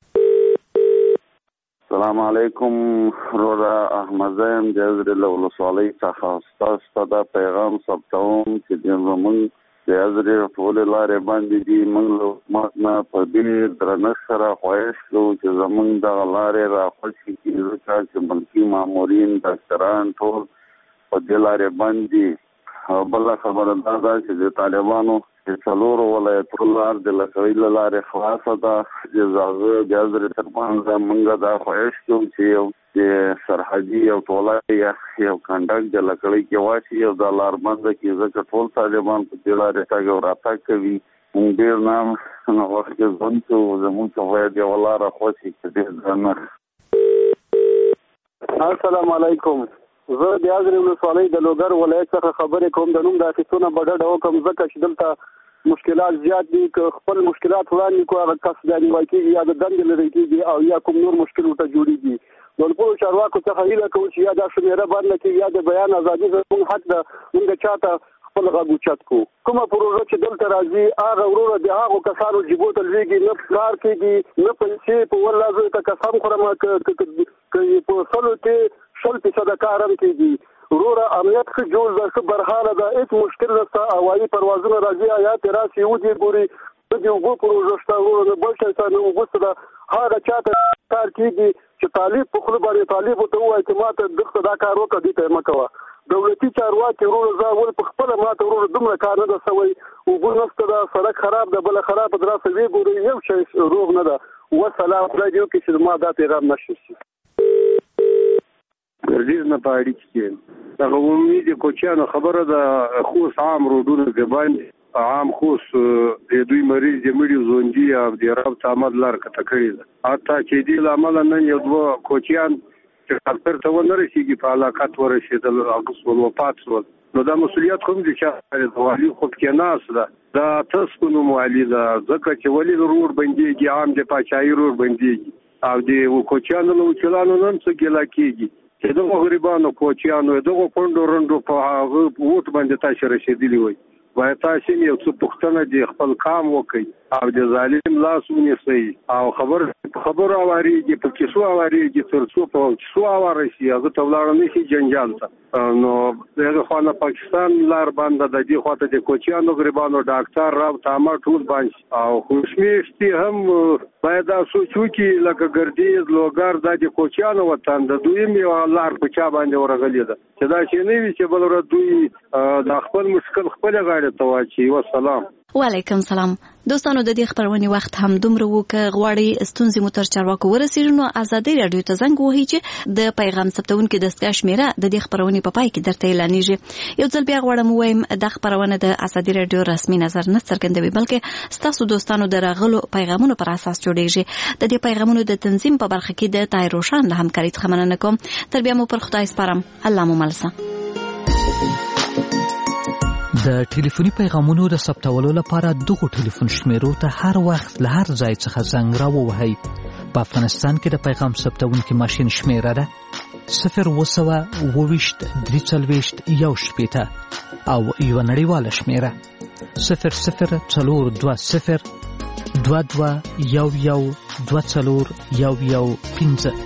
السلام علیکم رورا احمد زم د ازرې ولسوالۍ څخه تاسو ته پیغام ثبتوم چې زموږ د ازرې ټول لارې باندې دي موږ ماتنه په دې درنښت سره خواهش کوو چې زموږ د لارې راخوشي کېږي چې ملکي مامورین ډاکټران ټول په دې لارې باندې بل خبره دا ده چې د طالبانو څلور ولایتونو لار د لکوي لارې خلاصه ده چې زاغه د ازرې ترمنځ موږ دا خواهش کوو چې یو د سرحدي او ټولای یو کنډک د لکړی کې واشي او د لار باندې کې ځکه ټول طالبان په دې لارې تاګ وراتګ کوي موږ ډیر نام نو وخت ځونته زموږ ته وایي د ولاره خوشي کې دې ځنه السلام علیکم زه د ازرې ولسوالۍ د لوګر ولایت څخه خبرې کوم. د نوم د اخیستونه په ډډه وکړم ځکه چې دلته مشکلات زیات دي. که خپل مشکلات وړاندې کړو هغه کس د نیول کېږي یا د دندې لرې کېږي او یا کوم نور مشکل ورته جوړېږي. د ټولو چارواکو څخه هیله کوو چې یا دا شمیره بنده کړي یا د بیان ازادي زموږ حق ده، موږ چاته خپل غږ اوچت کړو. کومه پروژه چې دلته راځي هغه وروره د هغو کسانو جیبو ته لوېږي، نه پلار کېږي نه پیسې په والله زه ته قسم خورم که په سلو کې 100% کار هم کېږي. وروره امنیت ښه جوړ ده، ښه برحاله ده، هېڅ مشکل نشته. هوایي پروازونه راځي حیات راسي ودې ګوري د اوبو پروژه شته، وروره بل شی سره اوبو سره هغه چاته کار کېږي چې طالب په خوله باندې طالب ورته ووایي چې ما ته دغه دا کار وکړه دې ته یې مه کوه. دولتي چارواکي وروره زه ول په خپله ما ته وروره دومره کار نه ده سوی، اوبو نشته ده، سړک خراب ده، بله خرابه ده، راسه ویې ګورئ یو شی روغ نه ده. وسلام خدای دې وکړي چې ما دا پیغام نشر شي. ګردیز نه په اړیکې کې دغه عمومي د کوچیانو خبره ده. خوست عام روډونه د باندې عام خوست د دوی مریض د مړي زوندي او د رابط عمل لار کته کړی ده. حتی چې دې لامل نن یو دوه کوچیان چې ډاکټر ته ونه رسیږي په علاقات ورسېدل او څول وفات شول. نو دا مسؤلیت کوم دي چې د والي خو کې ناس ده دا تاسو نو مالي ده ځکه چې ولې روډ بنديږي عام د پاچاهي روډ بنديږي او د کوچیانو نو چلانو نن څه ګلا کېږي چې دغه غریبانو کوچیانو دغه کندو رندو په هغه ووټ باندې تاسو رسیدلی وي. باید تاسو یو څه پښتنه د خپل کام وکړي او د ظالم لاس ونیسئ او خبر اوریږي په کیسو اوریږي تر څو په کیسو اورشي هغه ته ولاړ نه شي جنجال ته. نو دغه خانه پاکستان لار باندې د دې خواته د کوچیانو غریبانو ډاکټر راو تامه ټول باندې او خوشمیشتي هم باید تاسو چې لکه ګردیز لوګر د کوچیانو وطن د دوی یو لار په چا باندې ورغلی ده چې دا چې نه وي چې بل ور دوی د خپل مشکل خپل غاړه توچی. والسلام. وعلیکم سلام. دوستانو د دې خبرونه وخت هم دومره وو که غواړي ستونزې مو تر چارواکو ورسیږي نو ازادي رادیو ته زنګ وهئ چې د پیغام ثبتونکو دستګاه شمیره د دې خبرونه په پای کې درته اعلانېږي. یو ځل بیا غواړم وایم د خبرونه د ازادي رادیو رسمي نظر نه څرګندوي بلکې ستاسو دوستانو د راغلو پیغامونو پر اساس جوړیږي. د دې پیغامونو د تنظیم په برخه کې د طاهر روشن له همکارۍ څخه مننه کوم. تر بیا مو پر خدای سپارم. الله مو ملسه. د ټلیفوني پیغامونو د ثبتولو لپاره دغه ټلیفون شمیرو ته هر وخت له هر ځای څخه زنګ راووهئ. په افغانستان کې د پیغام ثبتونکي ماشین شمیره ده 020 340 1 او یو نړیواله شمیره 0020 22 11 24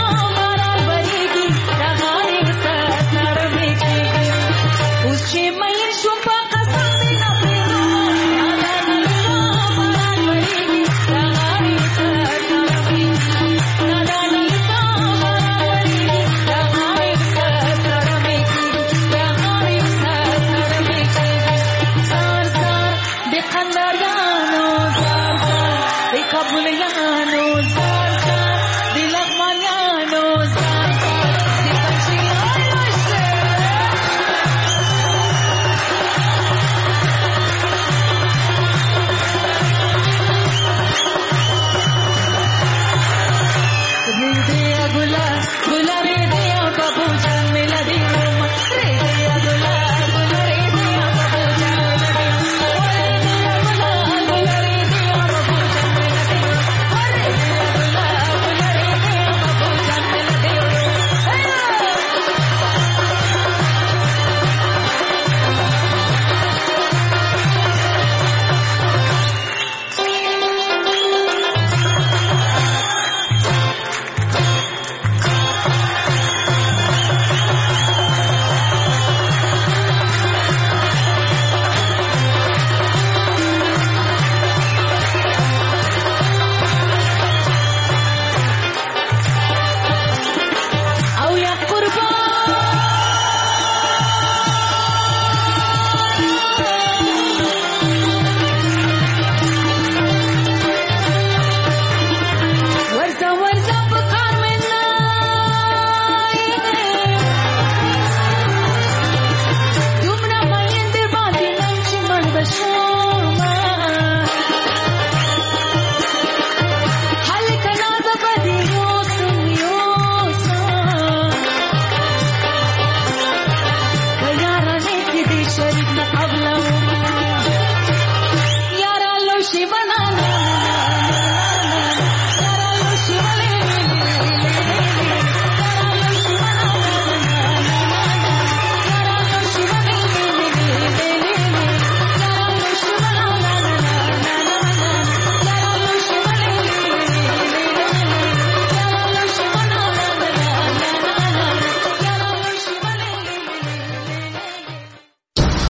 She might